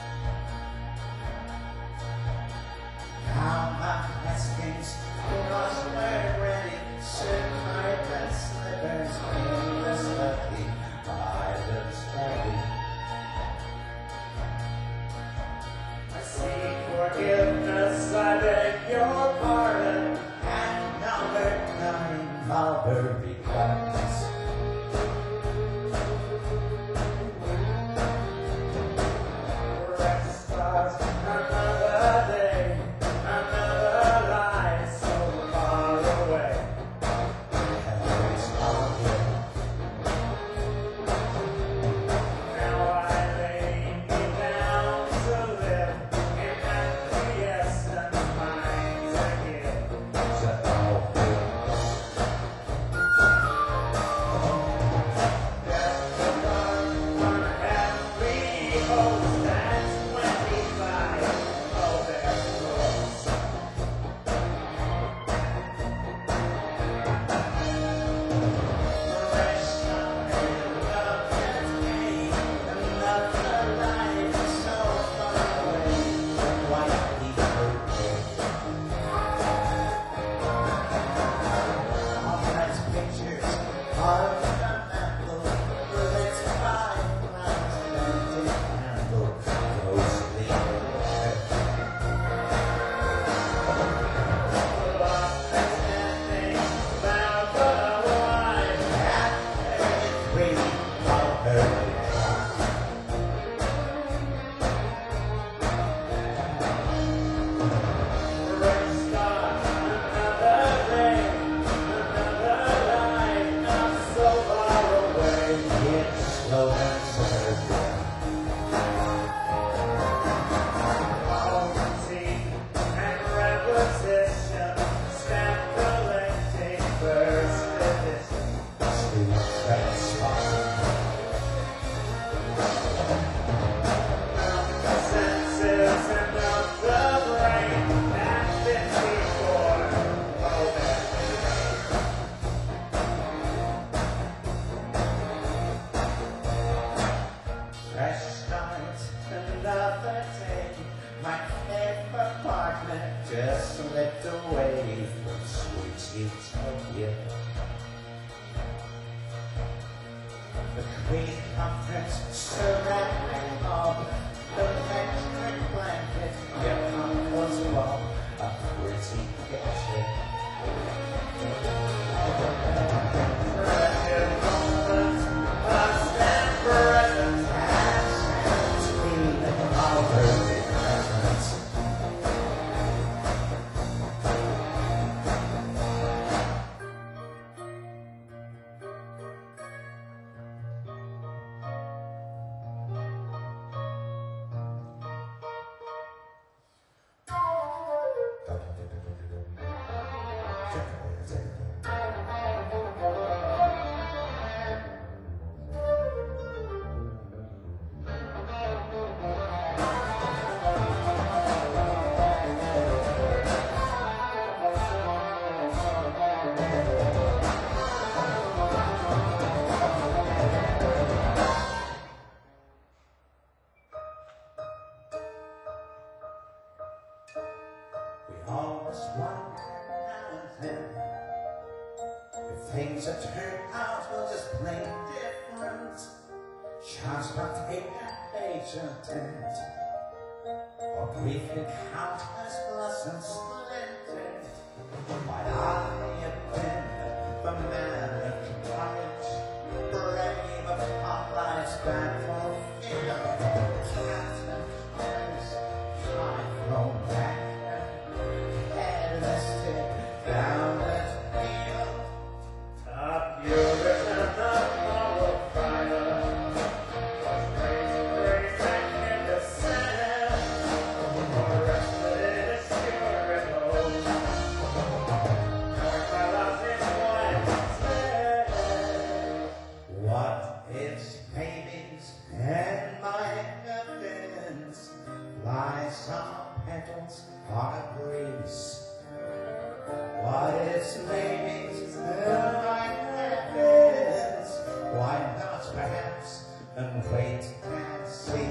Count my blessings, cross my ready, sit my red slippers, endless lucky, islands ready. I seek forgiveness, I beg your pardon, and southern Serbia. Poverty and requisition, stamp collecting, first edition, streets and spots. The senses and of the brain, and 54 fresh start, another day. My favorite apartment just slipped away from sweet utopia. The Queen Conference surrounding all the electric blanket, your uncle's wall, a pretty picture. Precious moments, past and present, past and sweet, all early presents. We always wonder now and then if things that turn out will just plain different. Chance not to take that page and tent, or brief encounters blossom splendid. Might I have been the man of courage, brave upon life's battlefield, captain first, high thrown back. Down that field, up your river, up our fire. Grace and innocent, arrested in a spirit hole. Knowing my loss is one. What is savings and my evidence? Lies on petals on a breeze. What is savings and my evidence? Why not perhaps and wait and see?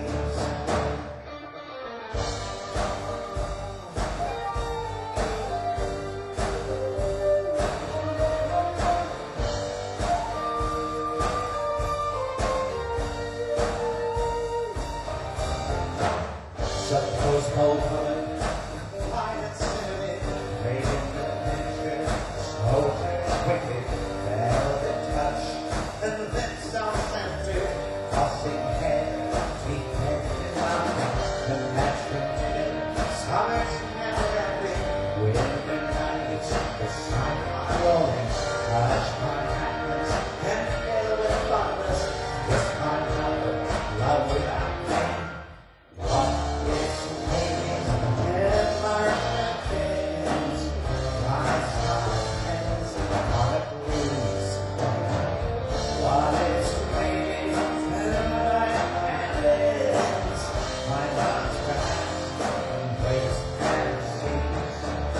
Suppose both of them quiet and silly, made in the picture, slow and wicked, velvet touch, and then some center, tossing hair, deep head and mouth, the natural kid, summer's never ending, winter nights, the sun are rolling, touch my happiness, and fill with fondness, this my love without pain. What is waiting in my hands? My hands on a breeze. What is waiting in my hands? My love's perhaps and waste and seas.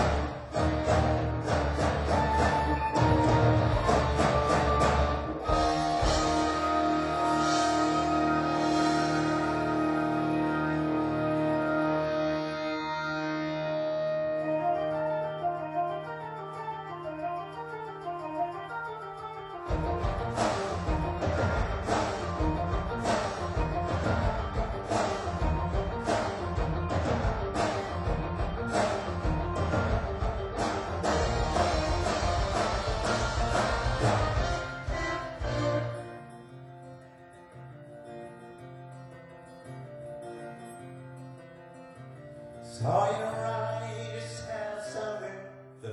Saw your eyes as over the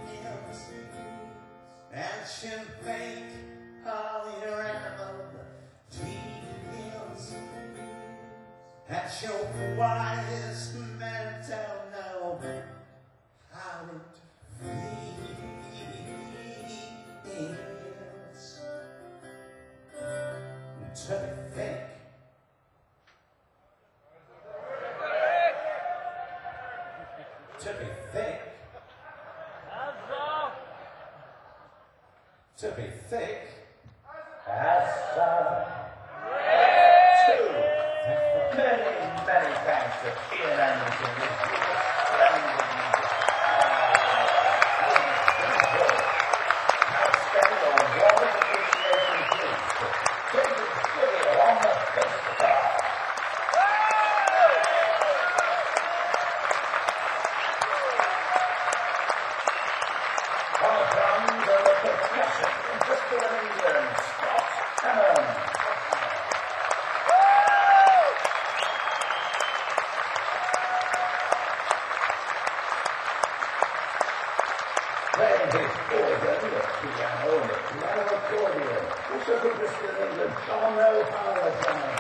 fields, and should make all your animal That's your quietest mental know how it feels to be thick. To be thick. To be thick. As many thanks to Ian Anderson. Now spend a warm appreciation, please, for David Video on the festival. On the drums and the percussion, Bristol and England, Scott Hammond. Playing his organ, the piano, and the piano accordion. Also from Bristol and England, John O'Hara.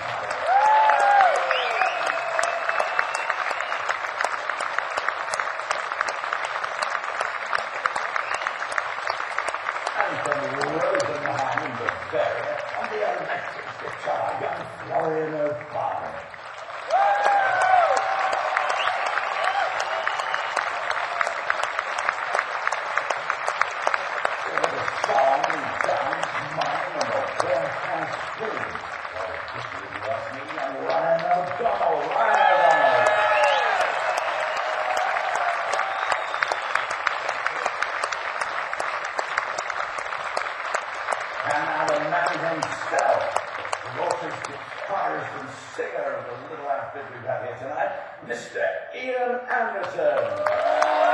And from Rosenheim in Bavaria, on the electric guitar, young Florian O'Barr. Song, dance, mime, and a broadcast food. Well, this is what me and Ryan O'Donnell. And now the man himself, the greatest guitarist and singer of the little outfit we've had here tonight, Mr. Ian Anderson.